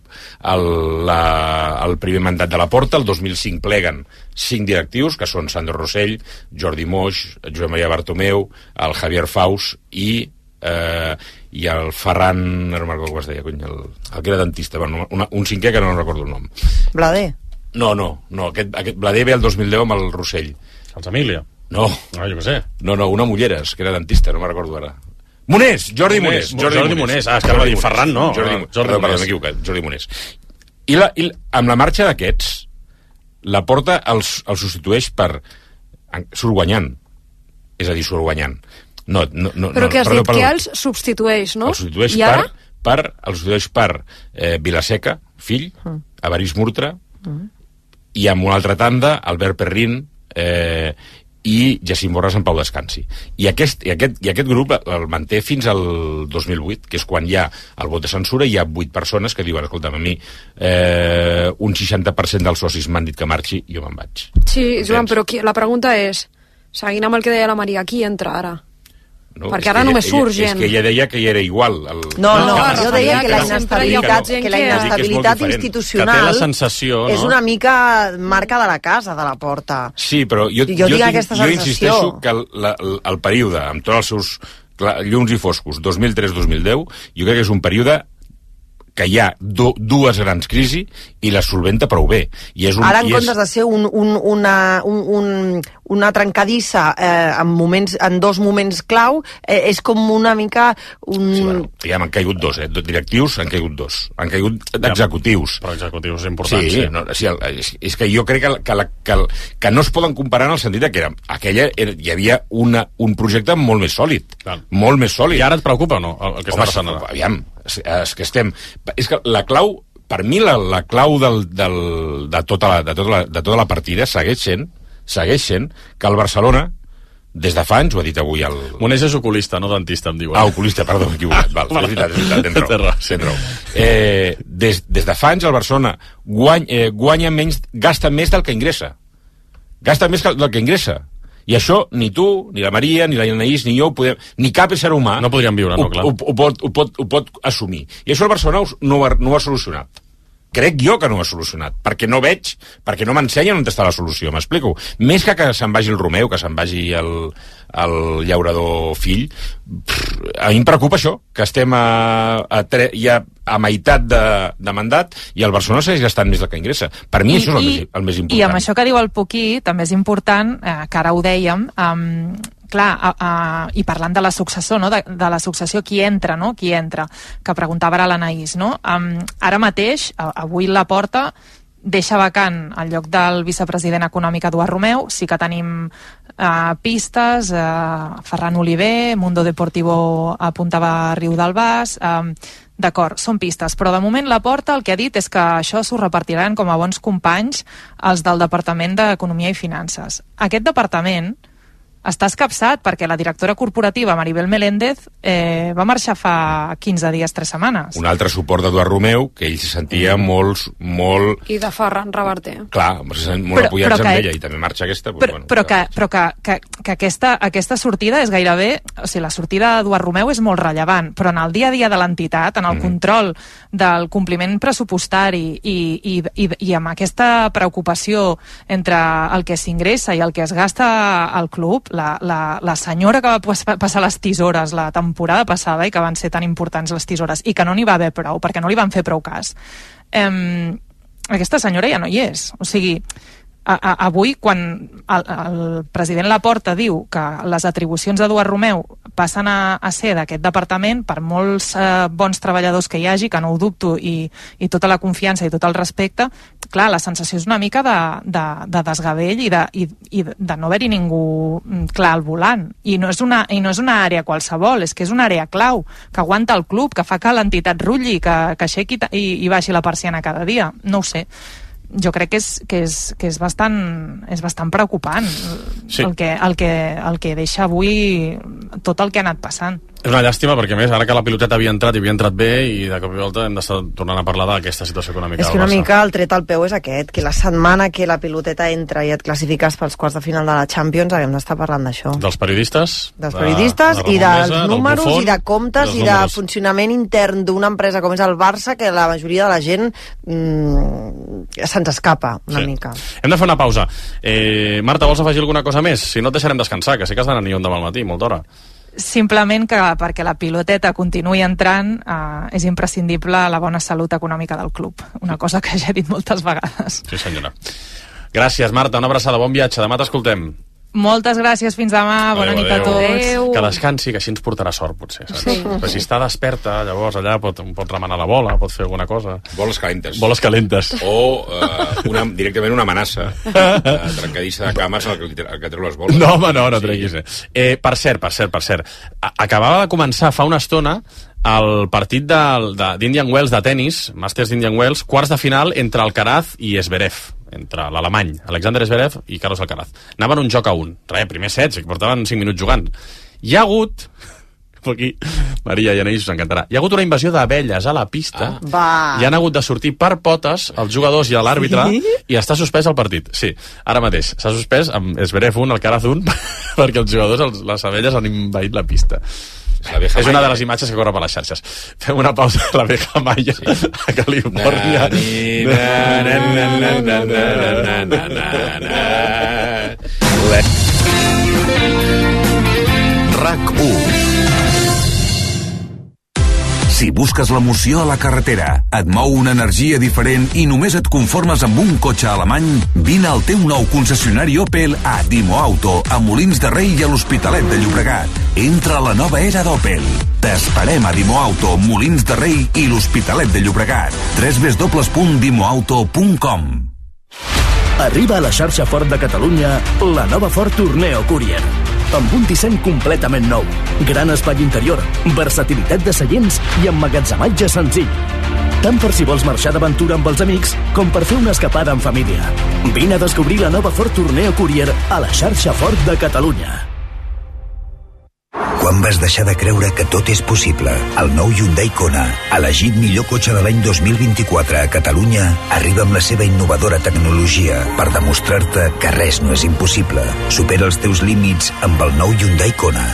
el primer mandat de la Porta, el 2005 pleguen 5 directius, que són Sandro Rossell, Jordi Moix, Josep Maria Bartomeu, el Javier Faus i el Ferran, no recordo com es deia, el que era dentista, un cinquè que no recordo el nom. Blader? No, aquest Blader ve el 2010 amb el Rossell. Els Emília? No. Jo què sé. No, una Mulleres, que era dentista, no me'n recordo ara. Jordi Monés. És que va dir Ferran, no. M'he equivocat, Jordi Monés. I amb la marxa d'aquests, la Porta els substitueix surt guanyant. És a dir, surt guanyant. Però què has dit? Que els substitueix, no? Els substitueix per Vilaseca, fill, Evarist Murtra, i amb una altra tanda, Albert Perrin, i Jacint Borràs en Pau Descansi. I aquest grup el manté fins al 2008, que és quan hi ha el vot de censura, hi ha 8 persones que diuen, escolta'm, a mi un 60% dels socis m'han dit que marxi, jo me'n vaig. Sí, Joan, però la pregunta és, seguint amb el que deia la Maria, qui entra ara? No, perquè ara només surt gent. És que ella deia que ja era igual. No, jo deia que la inestabilitat institucional és una mica marca de la casa, de la Porta. Sí, però jo insisteixo que el període, amb tots els seus llums i foscos, 2003-2010, jo crec que és un període que hi ha dues grans crisis i la solventa prou bé. Ara, en comptes de ser una trencadissa en 2 moments clau, és com una mica han caigut 2, directius han caigut 2. Han caigut executius. Però executius importants. Sí, és que jo crec que no es poden comparar en el sentit que hi havia un projecte molt més sòlid. Molt més sòlid. I ara et preocupa o no el que està passant ara? Aviam, és que la clau, per mi la clau de tota la partida segueix sent que el Barcelona, des de fa anys, ho ha dit avui el... Monés és oculista, no dentista, em diuen. Oculista, perdó, m'he equivocat. És veritat, tens raó. Des de fa anys el Barcelona guanya menys, gasta més del que ingressa. Gasta més del que ingressa. I això ni tu, ni la Maria, ni la Anaïs, ni jo, ni cap ésser humà no podríem viure, no, clar. Ho pot assumir. I això el Barcelona no ho ha solucionat. Crec jo que no ho ha solucionat, perquè no veig, perquè no m'ensenyen on està la solució, m'explico. Més que se'n vagi el Romeu, que se'n vagi el llaurador fill, a mi em preocupa això, que estem ja a meitat de mandat i el Barcelona segueix gastant més del que ingressa. Per mi això és el més important. I amb això que diu el Puquí, també és important, que ara ho dèiem, clar, i parlant de la successó, no? de la successió, qui entra, que preguntava ara l'Anaïs, no? Ara mateix, avui Laporta deixa vacant el lloc del vicepresident econòmic Eduard Romeu. Sí que tenim pistes, Ferran Oliver, Mundo Deportivo apuntava a Riu del Bas, d'acord, són pistes, però de moment Laporta el que ha dit és que això s'ho repartiran com a bons companys els del Departament d'Economia i Finances. Aquest departament està escapçat perquè la directora corporativa Maribel Meléndez va marxar fa 15 dies, 3 setmanes. Un altre suport d'Eduard Romeu, que ell se sentia molt... I de Ferran Reverter. Clar, molt apoyats amb ella, i també marxa aquesta... Però que aquesta sortida és gairebé... O sigui, la sortida d'Eduard Romeu és molt rellevant, però en el dia a dia de l'entitat, en el control del compliment pressupostari i amb aquesta preocupació entre el que s'ingressa i el que es gasta al club, la senyora que va passar les tisores la temporada passada i que van ser tan importants les tisores i que no n'hi va haver prou perquè no li van fer prou cas, aquesta senyora ja no hi és. O sigui, avui quan el president Laporta diu que les atribucions d'Eduard Romeu passen a ser d'aquest departament, per molts bons treballadors que hi hagi, que no ho dubto, i tota la confiança i tot el respecte, clar, la sensació és una mica de desgavell i de no haver-hi ningú clar al volant. I no és una àrea qualsevol, és que és una àrea clau, que aguanta el club, que fa que l'entitat rutlli, que aixequi i baixi la persiana cada dia. No ho sé. Jo crec que és bastant preocupant el que deixa avui tot el que ha anat passant. És una llàstima perquè, a més, ara que la piloteta havia entrat bé i de cop i volta hem d'estar tornant a parlar d'aquesta situació econòmica del Barça. És que una mica el tret al peu és aquest, que la setmana que la piloteta entra i et classifiques pels quarts de final de la Champions haguem d'estar parlant d'això. Dels periodistes? Dels periodistes i dels números i de comptes i de funcionament intern d'una empresa com és el Barça, que la majoria de la gent se'ns escapa una mica. Hem de fer una pausa. Marta, vols afegir alguna cosa més? Si no et deixarem descansar, que sé que has d'anar a Nyon demà al matí, molta hora. Simplement que perquè la piloteta continuï entrant és imprescindible la bona salut econòmica del club, una cosa que ja he dit moltes vegades. Sí, senyora. Gràcies, Marta, una abraçada, bon viatge, demà t'escoltem. Moltes gràcies, fins demà, bona nit a tots. Adéu. Que descansi, que així ens portarà sort, potser, saps? Sí. Però si està desperta, llavors allà pot remenar la bola, pot fer alguna cosa. Boles calentes. Boles calentes. O directament una amenaça trencadissa de cames al que treu les boles. No, home, no treguis. Per cert. Acabava de començar fa una estona el partit d'Indian Wells de tennis, Masters d'Indian Wells, quarts de final entre Alcaraz i Zverev, entre l'alemany, Alexander Zverev i Carlos Alcaraz. Anaven un joc a un. Primer set, que portaven 5 minuts jugant. Hi ha hagut... Aquí, Maria i Anaïs us encantarà. Hi ha hagut una invasió d'abelles a la pista i han hagut de sortir per potes els jugadors i l'àrbitre i està suspès el partit. Sí, ara mateix. S'ha suspès amb Zverev 1, Alcaraz 1, perquè els jugadors, les abelles han invaït la pista. És una de les imatges que corre per les xarxes. Fem una pausa a la Veja Maya a Califòrnia. RAC1. Si busques l'emoció a la carretera, et mou una energia diferent i només et conformes amb un cotxe alemany, vine al teu nou concessionari Opel a Dimo Auto, a Molins de Rei i a l'Hospitalet de Llobregat. Entra a la nova era d'Opel. T'esperem a Dimo Auto, Molins de Rei i l'Hospitalet de Llobregat. www.dimoauto.com. Arriba a la xarxa Ford de Catalunya la nova Ford Tourneo Courier. Amb un disseny completament nou, gran espai interior, versatilitat de seients i emmagatzematge senzill. Tant per si vols marxar d'aventura amb els amics com per fer una escapada en família. Vine a descobrir la nova Ford Tourneo Courier a la xarxa Ford de Catalunya. Quan vas deixar de creure que tot és possible. El nou Hyundai Kona, elegit millor cotxe de l'any 2024 a Catalunya, arriba amb la seva innovadora tecnologia per demostrar-te que res no és impossible. Supera els teus límits amb el nou Hyundai Kona.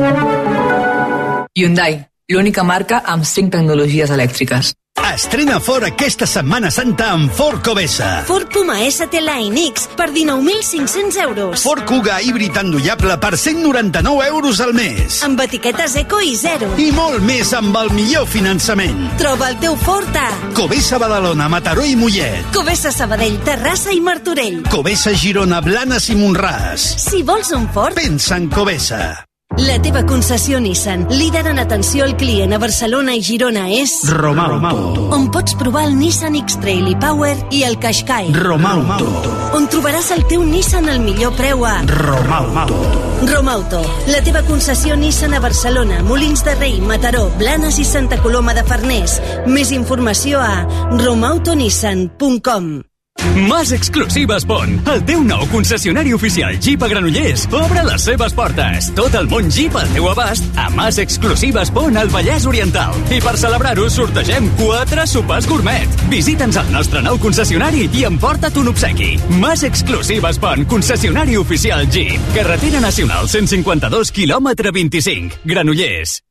Hyundai, l'única marca amb 5 tecnologies elèctriques. Estrena Ford aquesta Setmana Santa amb Ford Cobesa. Ford Puma ST Line X per 19.500 euros. Ford Kuga híbrid endollable per 199 euros al mes. Amb etiquetes Eco i Zero. I molt més amb el millor finançament. Troba el teu Ford a Cobesa Badalona, Mataró i Mollet. Cobesa Sabadell, Terrassa i Martorell. Cobesa Girona, Blanes i Montràs. Si vols un Ford, pensa en Cobesa. La teva concessió Nissan, líder en atenció al client a Barcelona i Girona, és Romauto, on pots provar el Nissan X-Trail i Power i el Qashqai. Romauto, on trobaràs el teu Nissan al millor preu a Romauto. Romauto, la teva concessió Nissan a Barcelona, Molins de Rei, Mataró, Blanes i Santa Coloma de Farners. Més informació a romautonissan.com. Mas Exclusives Pont, el teu nou concessionari oficial Jeep a Granollers, obre les seves portes. Tot el món Jeep al teu abast a Mas Exclusives Pont al Vallès Oriental. I per celebrar-ho sortegem 4 sopars gourmet. Visita'ns al nostre nou concessionari i emporta't un obsequi. Mas Exclusives Pont, concessionari oficial Jeep. Carretera Nacional 152, quilòmetre 25, Granollers.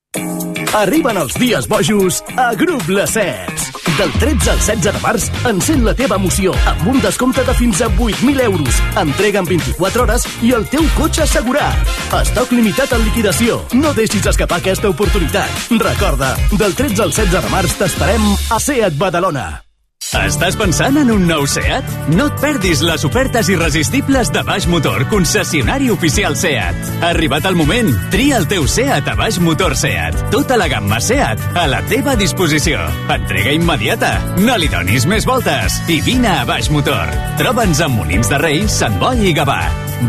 Arriben els dies bojos a Grup Les Sets. Del 13 al 16 de març, encén la teva emoció amb un descompte de fins a 8.000 euros. Entrega en 24 hores i el teu cotxe assegurat. Estoc limitat en liquidació. No deixis escapar aquesta oportunitat. Recorda, del 13 al 16 de març t'esperem a Seat Badalona. Estàs pensant en un nou Seat? No et perdis les ofertes irresistibles de Baix Motor, concessionari oficial Seat. Ha arribat el moment. Tria el teu Seat a Baix Motor Seat. Tota la gamma Seat a la teva disposició. Entrega immediata. No li donis més voltes. I vine a Baix Motor. Troba'ns a Molins de Rei, Sant Boi i Gavà.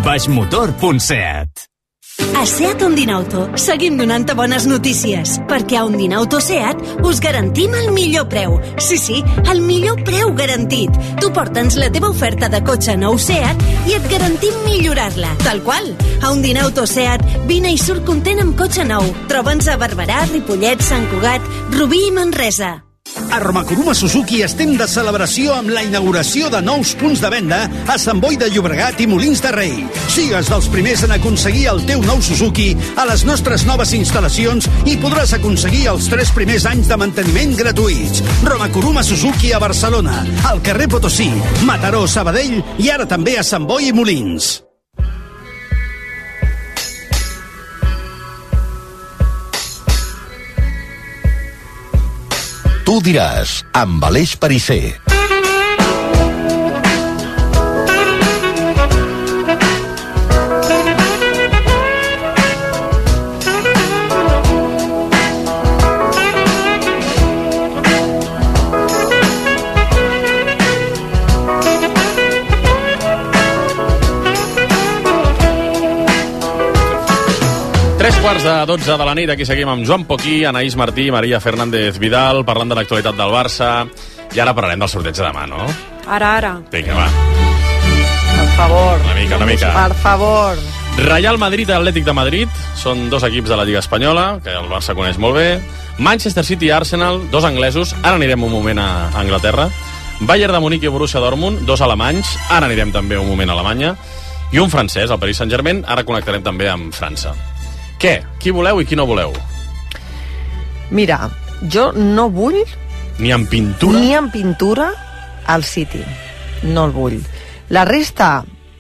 baixmotor.seat. A Seat Ondinauto seguim donant-te bones notícies, perquè a Ondinauto Seat us garantim el millor preu. Sí, el millor preu garantit. Tu porta'ns la teva oferta de cotxe nou Seat i et garantim millorar-la, tal qual. A Ondinauto Seat, vine i surt content amb cotxe nou. Troba'ns a Barberà, Ripollet, Sant Cugat, Rubí i Manresa. A Romakuruma Suzuki estem de celebració amb la inauguració de nous punts de venda a Sant Boi de Llobregat i Molins de Rei. Sigues dels primers en aconseguir el teu nou Suzuki a les nostres noves instal·lacions i podràs aconseguir els 3 primers anys de manteniment gratuïts. Romakuruma Suzuki a Barcelona, al carrer Potosí, Mataró, Sabadell i ara també a Sant Boi i Molins. Tu diràs, amb Aleix Parisser. Quarts de 12 de la nit, aquí seguim amb Joan Poquí, Anaïs Martí, Maria Fernández Vidal, parlant de l'actualitat del Barça, i ara parlarem del sorteig de demà, no? Ara. Vinga, va. Per favor. Una mica. Per favor. Real Madrid i Atlètic de Madrid són 2 equips de la Lliga Espanyola, que el Barça coneix molt bé. Manchester City i Arsenal, 2 anglesos, ara anirem un moment a Anglaterra. Bayern de Munic i Borussia Dortmund, 2 alemanys, ara anirem també un moment a Alemanya. I un francès, el Paris Saint-Germain, ara connectarem també amb França. Què? Qui voleu i qui no voleu? Mira, jo no vull... Ni en pintura? Ni en pintura al City. No el vull. La resta...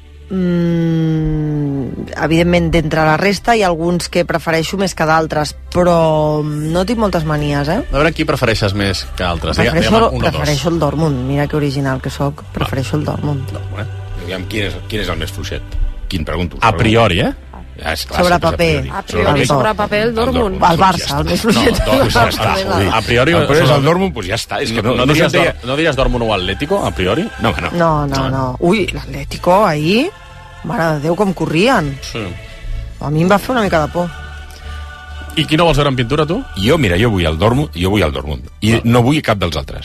evidentment, d'entre la resta hi ha alguns que prefereixo més que d'altres, però no tinc moltes manies, A veure qui prefereixes més que altres. Prefereixo el Dortmund. Mira que original que sóc. Prefereixo el Dortmund. Diguem, quin és el més fluixet? Quin pregunto? A priori, Ja, és clar, sobre paper. Sobre paper el Dortmund. El Barça, el més fluixet. A priori és el Dortmund, doncs ja està. És que no diries Dortmund o Atlético, a priori? No. Ui, l'Atlético ahir, mare de Déu, com corrien. Sí. A mi em va fer una mica de por. I qui no vols veure en pintura, tu? Jo vull el Dortmund. I no vull cap dels altres.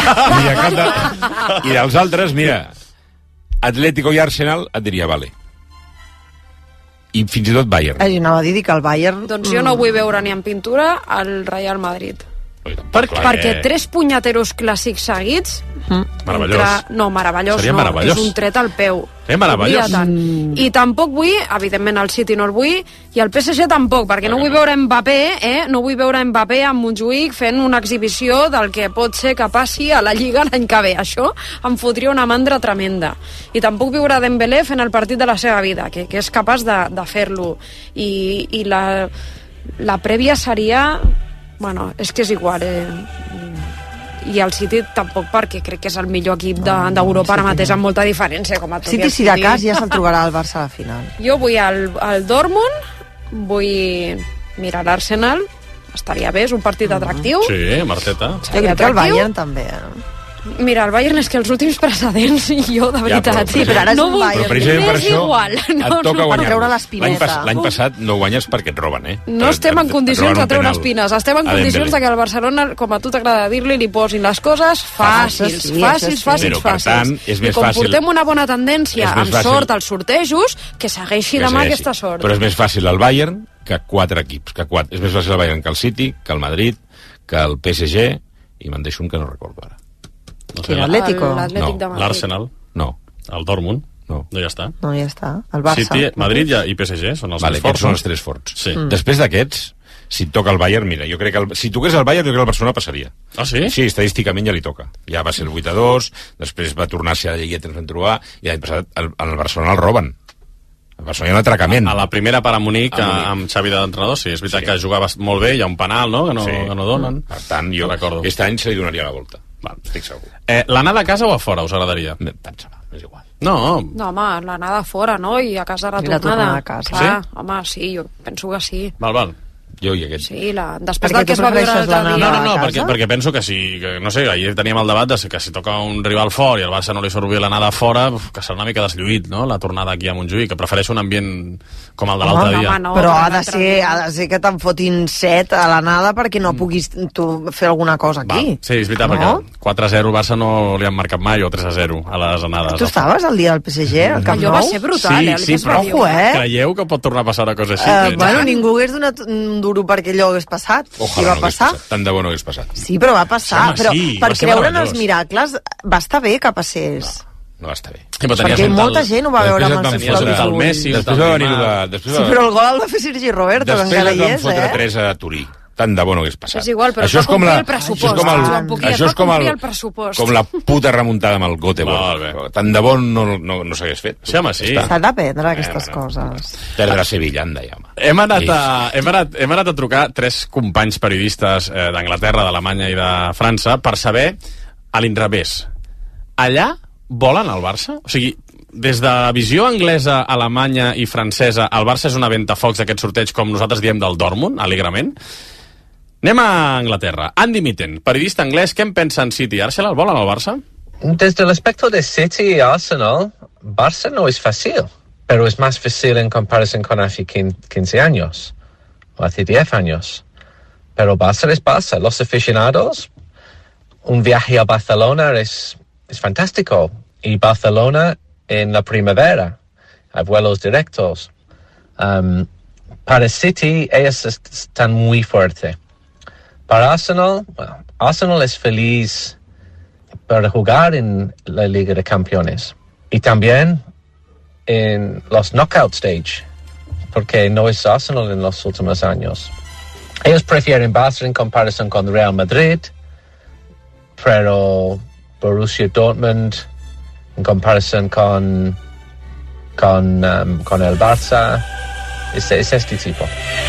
I dels altres, mira, Atlético i Arsenal et diria, vale. i fins i tot Bayern. Anava a dir que el Bayern... Doncs jo no vull veure ni en pintura el Real Madrid. Perquè 3 punyeteros clàssics seguits... Meravellós. No, meravellós Seria no, meravellós. és un tret al peu. Meravellós. I tampoc vull, evidentment el City no el vull, i el PSG tampoc, perquè no vull veure Mbappé, no vull veure Mbappé amb Montjuïc fent una exhibició del que pot ser que passi a la Lliga l'any que ve. Això em fotria una mandra tremenda. I tampoc veure Dembélé fent el partit de la seva vida, que és capaç de fer-lo. I la prèvia seria... Bueno, és que és igual, i el City tampoc, perquè crec que és el millor equip d'Europa ara mateix, amb molta diferència, com a tot. City, si de cas, ja se'l trobarà el Barça a la final. Jo vull el Dortmund, vull mirar l'Arsenal, estaria bé, és un partit atractiu. Sí, Marteta. Jo crec que el Bayern també, Mira, el Bayern és que els últims precedents, jo, de veritat, però ara és un Bayern. M'és igual. Et toca guanyar. Treure l'espineta. L'any passat no guanyes perquè et roben, No estem en condicions de treure espines, estem en condicions de que el Barcelona, com a tu t'agrada dir-li, li posin les coses fàcils. Però, per tant, és més com fàcil... portem una bona tendència, amb sort als sortejos, que segueixi demà aquesta sort. Però és més fàcil el Bayern que 4 equips. És més fàcil el Bayern que el City, que el Madrid, que el PSG, i me'n deixo un que no recordo ara. Quin, l'Atlético? L'Atlètic de Madrid. L'Arsenal? No. El Dortmund? No. No, ja està. No, ja està. El Barça. City, Madrid i PSG són els més forts. Són els 3 forts. Sí. Després d'aquests, si et toca el Bayern, mira, jo crec que si toqués el Bayern, jo crec que el Barcelona passaria. Ah, sí? Sí, estadísticament ja li toca. Ja va ser el 8-2, després va tornar a ser a la Lligueta, ens vam trobar, i l'any passat el Barcelona el roben. El Barcelona hi ha un atracament. A la primera part a Munic, amb Xavi d'entrenador, sí, és veritat que jugava molt bé, hi ha un penal, no?, que no donen. Per tant, jo aquest any se li donaria la volta. Estic segur. L'anada a casa o a fora, us agradaria? Pensa-la, és igual. No, home, l'anada fora, no? I a casa la tornada. I la tornada a casa. Clar, home, sí, jo penso que sí. Val. Jo i aquest. Sí, després del que es va veure l'altre dia. No, perquè penso que si, no sé, ahir teníem el debat de que si toca un rival fort i el Barça no li surt bé l'anada fora, que serà una mica deslluït, no?, la tornada aquí a Montjuïc, que prefereixo un ambient com el de l'altre dia. Però ha de ser que te'n fotin 7 a l'anada perquè no puguis tu fer alguna cosa aquí. Sí, és veritat, perquè 4-0 el Barça no li han marcat mai, o 3-0 a les anades. Tu estaves el dia del PSG, al Camp Nou? Allò va ser brutal, Sí, però creieu que pot tornar a passar una cosa així? Bueno, ningú hagués donat un duro perquè allò hagués passat. Ojalà va passar. Tant de bo no hagués passat. Sí, però va passar. Home, però sí, per creure en els miracles va estar bé que passés. No va estar bé. Perquè molta gent ho va veure amb els seus propis ulls. Després va venir Sí, però el gol el va fer Sergi Roberto, que encara hi és, Després van fotre 3 a Turí. Tant de bo no hagués passat. És igual, però això es va complir el pressupost. Això és com la puta remuntada amb el Göteborg. Tant de bo no s'hagués fet. Sí, home, sí. S'ha d'aprendre aquestes coses. Perdre a Sevilla, anda ja, home. Hem anat a trucar 3 companys periodistes d'Anglaterra, d'Alemanya i de França per saber a l'inrevés. Allà volen el Barça? O sigui, des de visió anglesa, alemanya i francesa, el Barça és una ventafocs d'aquest sorteig, com nosaltres diem del Dortmund, alegrament. Anem a Anglaterra. Andy Mitten, periodista anglès, què en pensa en City? Arsenal volen el Barça? Desde el aspecto de City y Arsenal, Barça no es fácil, pero es más fácil en comparación con hace 15 años, o hace 10 años. Pero Barça es Barça. Los aficionados, un viaje a Barcelona es fantástico. Y Barcelona en la primavera, hay vuelos directos. Para City, ellos están muy fuertes. Para Arsenal, bueno, Arsenal es feliz para jugar en la Liga de Campeones y también en los knockout stage, porque no es Arsenal en los últimos años. Ellos prefieren Barça en comparación con Real Madrid, pero Borussia Dortmund en comparación con el Barça es este tipo.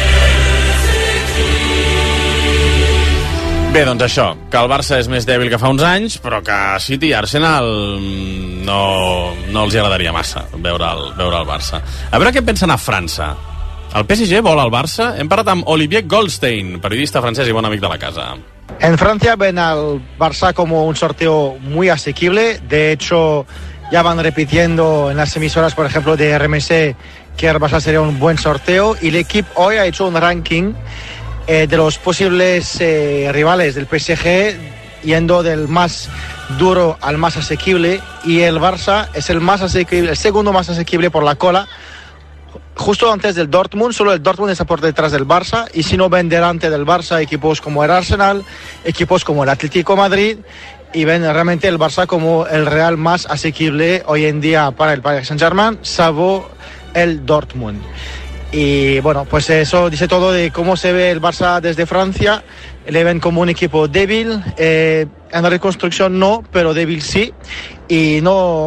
Bé, doncs això, que el Barça és més dèbil que fa uns anys, però que City i Arsenal no els agradaria massa veure el Barça. A veure què pensen a França. El PSG vol el Barça? Hem parlat amb Olivier Goldstein, periodista francès i bon amic de la casa. En Francia ven al Barça como un sorteo muy asequible. De hecho, ya van repitiendo en las emisoras, por ejemplo, de RMC, que el Barça sería un buen sorteo. Y el equipo hoy ha hecho un ranking de los posibles rivales del PSG, yendo del más duro al más asequible, y el Barça es el más asequible, el segundo más asequible por la cola, justo antes del Dortmund, solo el Dortmund está por detrás del Barça, y si no ven delante del Barça equipos como el Arsenal, equipos como el Atlético de Madrid, y ven realmente el Barça como el Real más asequible hoy en día para el Paris Saint-Germain, salvo el Dortmund. Y bueno, pues eso dice todo de cómo se ve el Barça desde Francia. Le ven como un equipo débil, en la reconstrucción no, pero débil sí. Y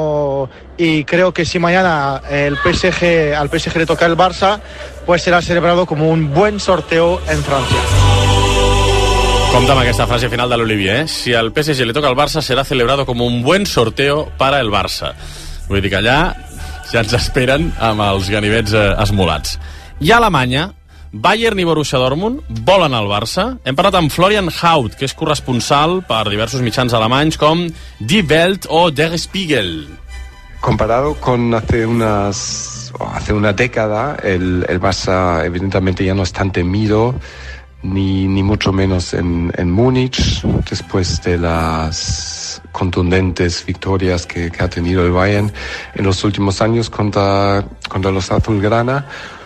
creo que si mañana al PSG le toca el Barça, pues será celebrado como un buen sorteo en Francia. Compte amb aquesta frase final de l'Olivier, Si al PSG le toca al Barça, serà celebrado como un buen sorteo para el Barça. Vull dir que allà ja ens esperen amb els ganivets esmolats. I a Alemanya, Bayern i Borussia Dortmund volen al Barça. Hem parlat amb Florian Haut, que és corresponsal per diversos mitjans alemanys com Die Welt o Der Spiegel. Comparado con hace una década, el Barça evidentemente ya no es tan temido, ni mucho menos en Múnich, después de las contundentes victorias que ha tenido el Bayern en los últimos años contra los azulgrana.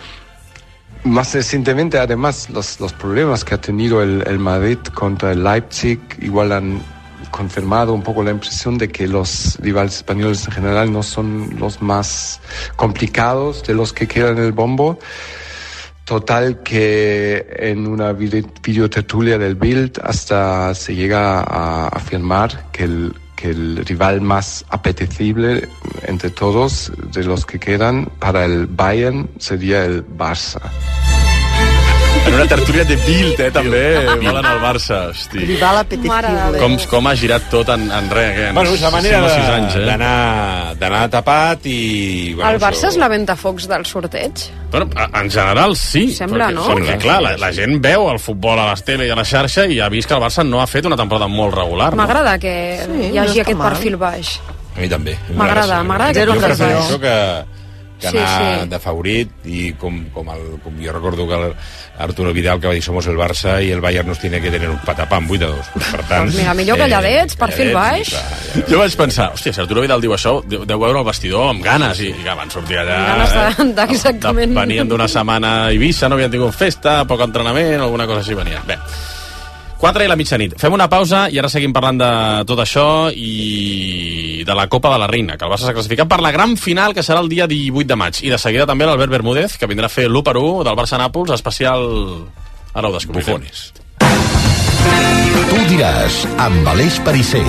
Más recientemente, además, los problemas que ha tenido el Madrid contra el Leipzig igual han confirmado un poco la impresión de que los rivales españoles en general no son los más complicados de los que quedan en el bombo. Total que en una videotertulia del Bild hasta se llega a afirmar que el rival más apetecible entre todos de los que quedan para el Bayern sería el Barça. En una tertúlia de Bild, també, volen el Barça. Hosti. Rival apetecible. Com ha girat tot en res. Bueno, és la manera d'anar tapat i... Bueno, el Barça és la ventafocs del sorteig? Bueno, en general sí. Sembla, no? Perquè, clar, la gent veu el futbol a les tele i a la xarxa i ha vist que el Barça no ha fet una temporada molt regular. M'agrada que hi hagi aquest perfil baix. A mi també. M'agrada aquest perfil baix. Jo que anar de favorit i com jo recordo que Arturo Vidal que va dir somos el Barça i el Bayern nos tiene que tener un patapam 8-2. Per tant, mira, millor calladets, perfil baix. Jo vaig pensar, hòstia, si Arturo Vidal diu això, deu veure el vestidor amb ganes i que van sortir allà. Ganes d'exactament. Venien d'una setmana a Eivissa, no havien tingut festa, poc entrenament, alguna cosa així venien. Bé, 4 i la mitjanit. Fem una pausa i ara seguim parlant de tot això i de la Copa de la Reina, que el Barça s'ha classificat per la gran final, que serà el dia 18 de maig. I de seguida també l'Albert Bermúdez, que vindrà a fer l'1-1 del Barça-Nàpols, especial... Ara ho descobrirem. Bufones. Tu diràs, amb Aleix Pariser.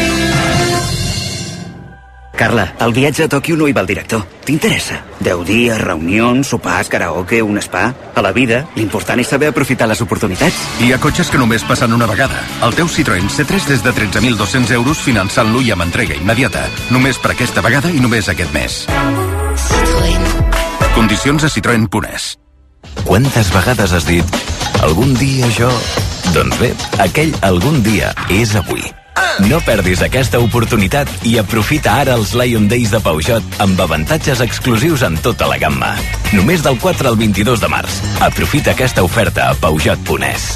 Carla, el viatge a Tòquio no hi va el director. T'interessa? 10 dies, reunions, sopars, karaoke, un spa... A la vida, l'important és saber aprofitar les oportunitats. Hi ha cotxes que només passen una vegada. El teu Citroën C3 des de 13.200 euros finançant-lo i amb entrega immediata. Només per aquesta vegada i només aquest mes. Citroën. Condicions a Citroën.es. Quantes vegades has dit algun dia jo... Doncs bé, aquell algun dia és avui. No perdis aquesta oportunitat i aprofita ara els Lion Days de Peugeot amb avantatges exclusius en tota la gamma. Només del 4 al 22 de març. Aprofita aquesta oferta a Peugeot.es.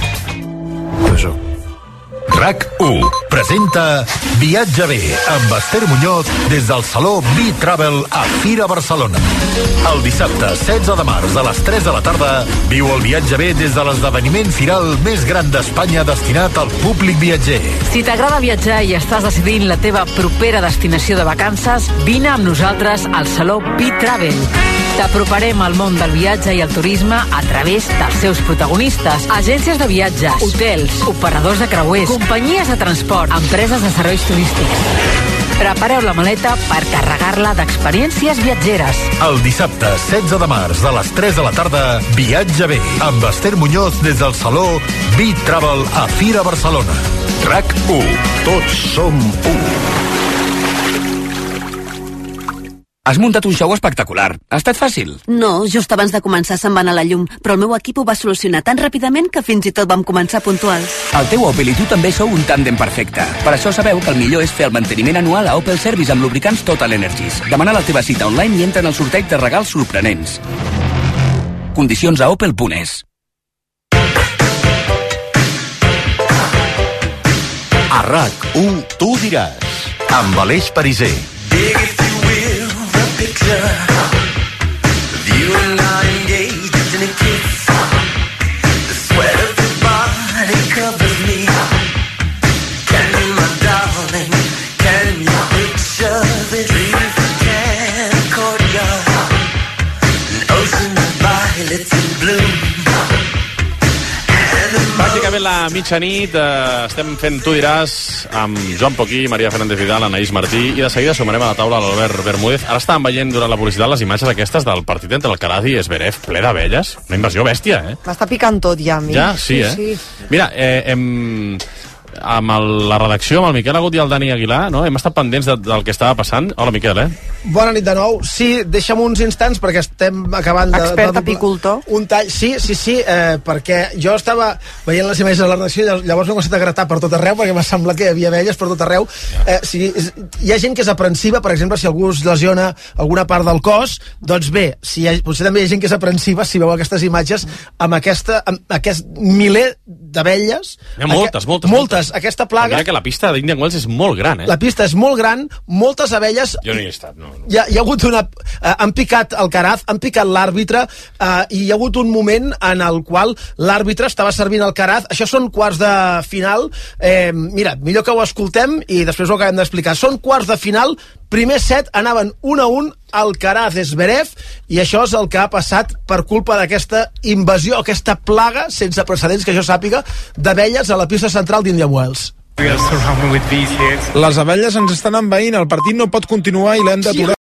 RAC1 presenta Viatge bé amb Esther Muñoz des del Saló B-Travel a Fira Barcelona. El dissabte 16 de març a les 3 de la tarda viu el Viatge bé des de l'esdeveniment firal més gran d'Espanya destinat al públic viatger. Si t'agrada viatjar i estàs decidint la teva propera destinació de vacances, vine amb nosaltres al Saló B-Travel. T'aproparem al món del viatge i el turisme a través dels seus protagonistes, agències de viatges, hotels, operadors de creuers, companyies de transport, empreses de serveis turístics. Prepareu la maleta per carregar-la d'experiències viatgeres. El dissabte 16 de març a les 3 de la tarda, Viatge bé amb Esther Muñoz des del Saló B-Travel a Fira Barcelona. RAC1. Tots som u. Has muntat un show espectacular. Ha estat fàcil? No, just abans de començar se'n va anar la llum, però el meu equip ho va solucionar tan ràpidament que fins i tot vam començar puntuals. El teu Opel i tu també sou un tàndem perfecte. Per això sabeu que el millor és fer el manteniment anual a Opel Service amb lubricants Total Energies. Demana la teva cita online i entra en el sorteig de regals sorprenents. Condicions a opel.es. A RAC1 tu diràs, amb Aleix Pariser. Picture of you la mitjanit, estem fent Tu diràs amb Joan Poquí, Maria Fernández Vidal, Anaïs Martí, i de seguida sumarem a la taula l'Albert Bermúdez. Ara estàvem veient durant la publicitat les imatges aquestes del partit entre Alcaraz i Zverev, ple d'abelles. Una invasió bèstia, M'està picant tot ja, a mi. Ja, sí. Mira, amb la redacció, amb el Miquel Agut i el Dani Aguilar, no? Hem estat pendents del que estava passant. Hola, Miquel, Bona nit de nou. Sí, deixa'm uns instants perquè estem acabant Expert apicultor. Un tall. Sí, perquè jo estava veient les imatges de la redacció i llavors m'he començat a gratar per tot arreu perquè m'ha semblat que hi havia abelles per tot arreu. Hi ha gent que és aprensiva, per exemple, si algú es lesiona alguna part del cos, doncs bé, potser també hi ha gent que és aprensiva si veu aquestes imatges amb aquest miler d'abelles. Hi ha moltes. Aquesta plaga... Mira que la pista d'Indian Wells és molt gran, La pista és molt gran, moltes abelles... Jo no hi he estat, no. Hi ha hagut han picat Alcaraz, han picat l'àrbitre, i hi ha hagut un moment en el qual l'àrbitre estava servint Alcaraz. Això són quarts de final. Mira, millor que ho escoltem i després ho acabem d'explicar. Són quarts de final, primer set anaven 1-1, Alcaraz Zverev, i això és el que ha passat per culpa d'aquesta invasió, aquesta plaga sense precedents que jo sàpiga d'abelles a la pista central d'Indian Wells. Les abelles ens estan envaint, el partit no pot continuar i l'hem d'aturar.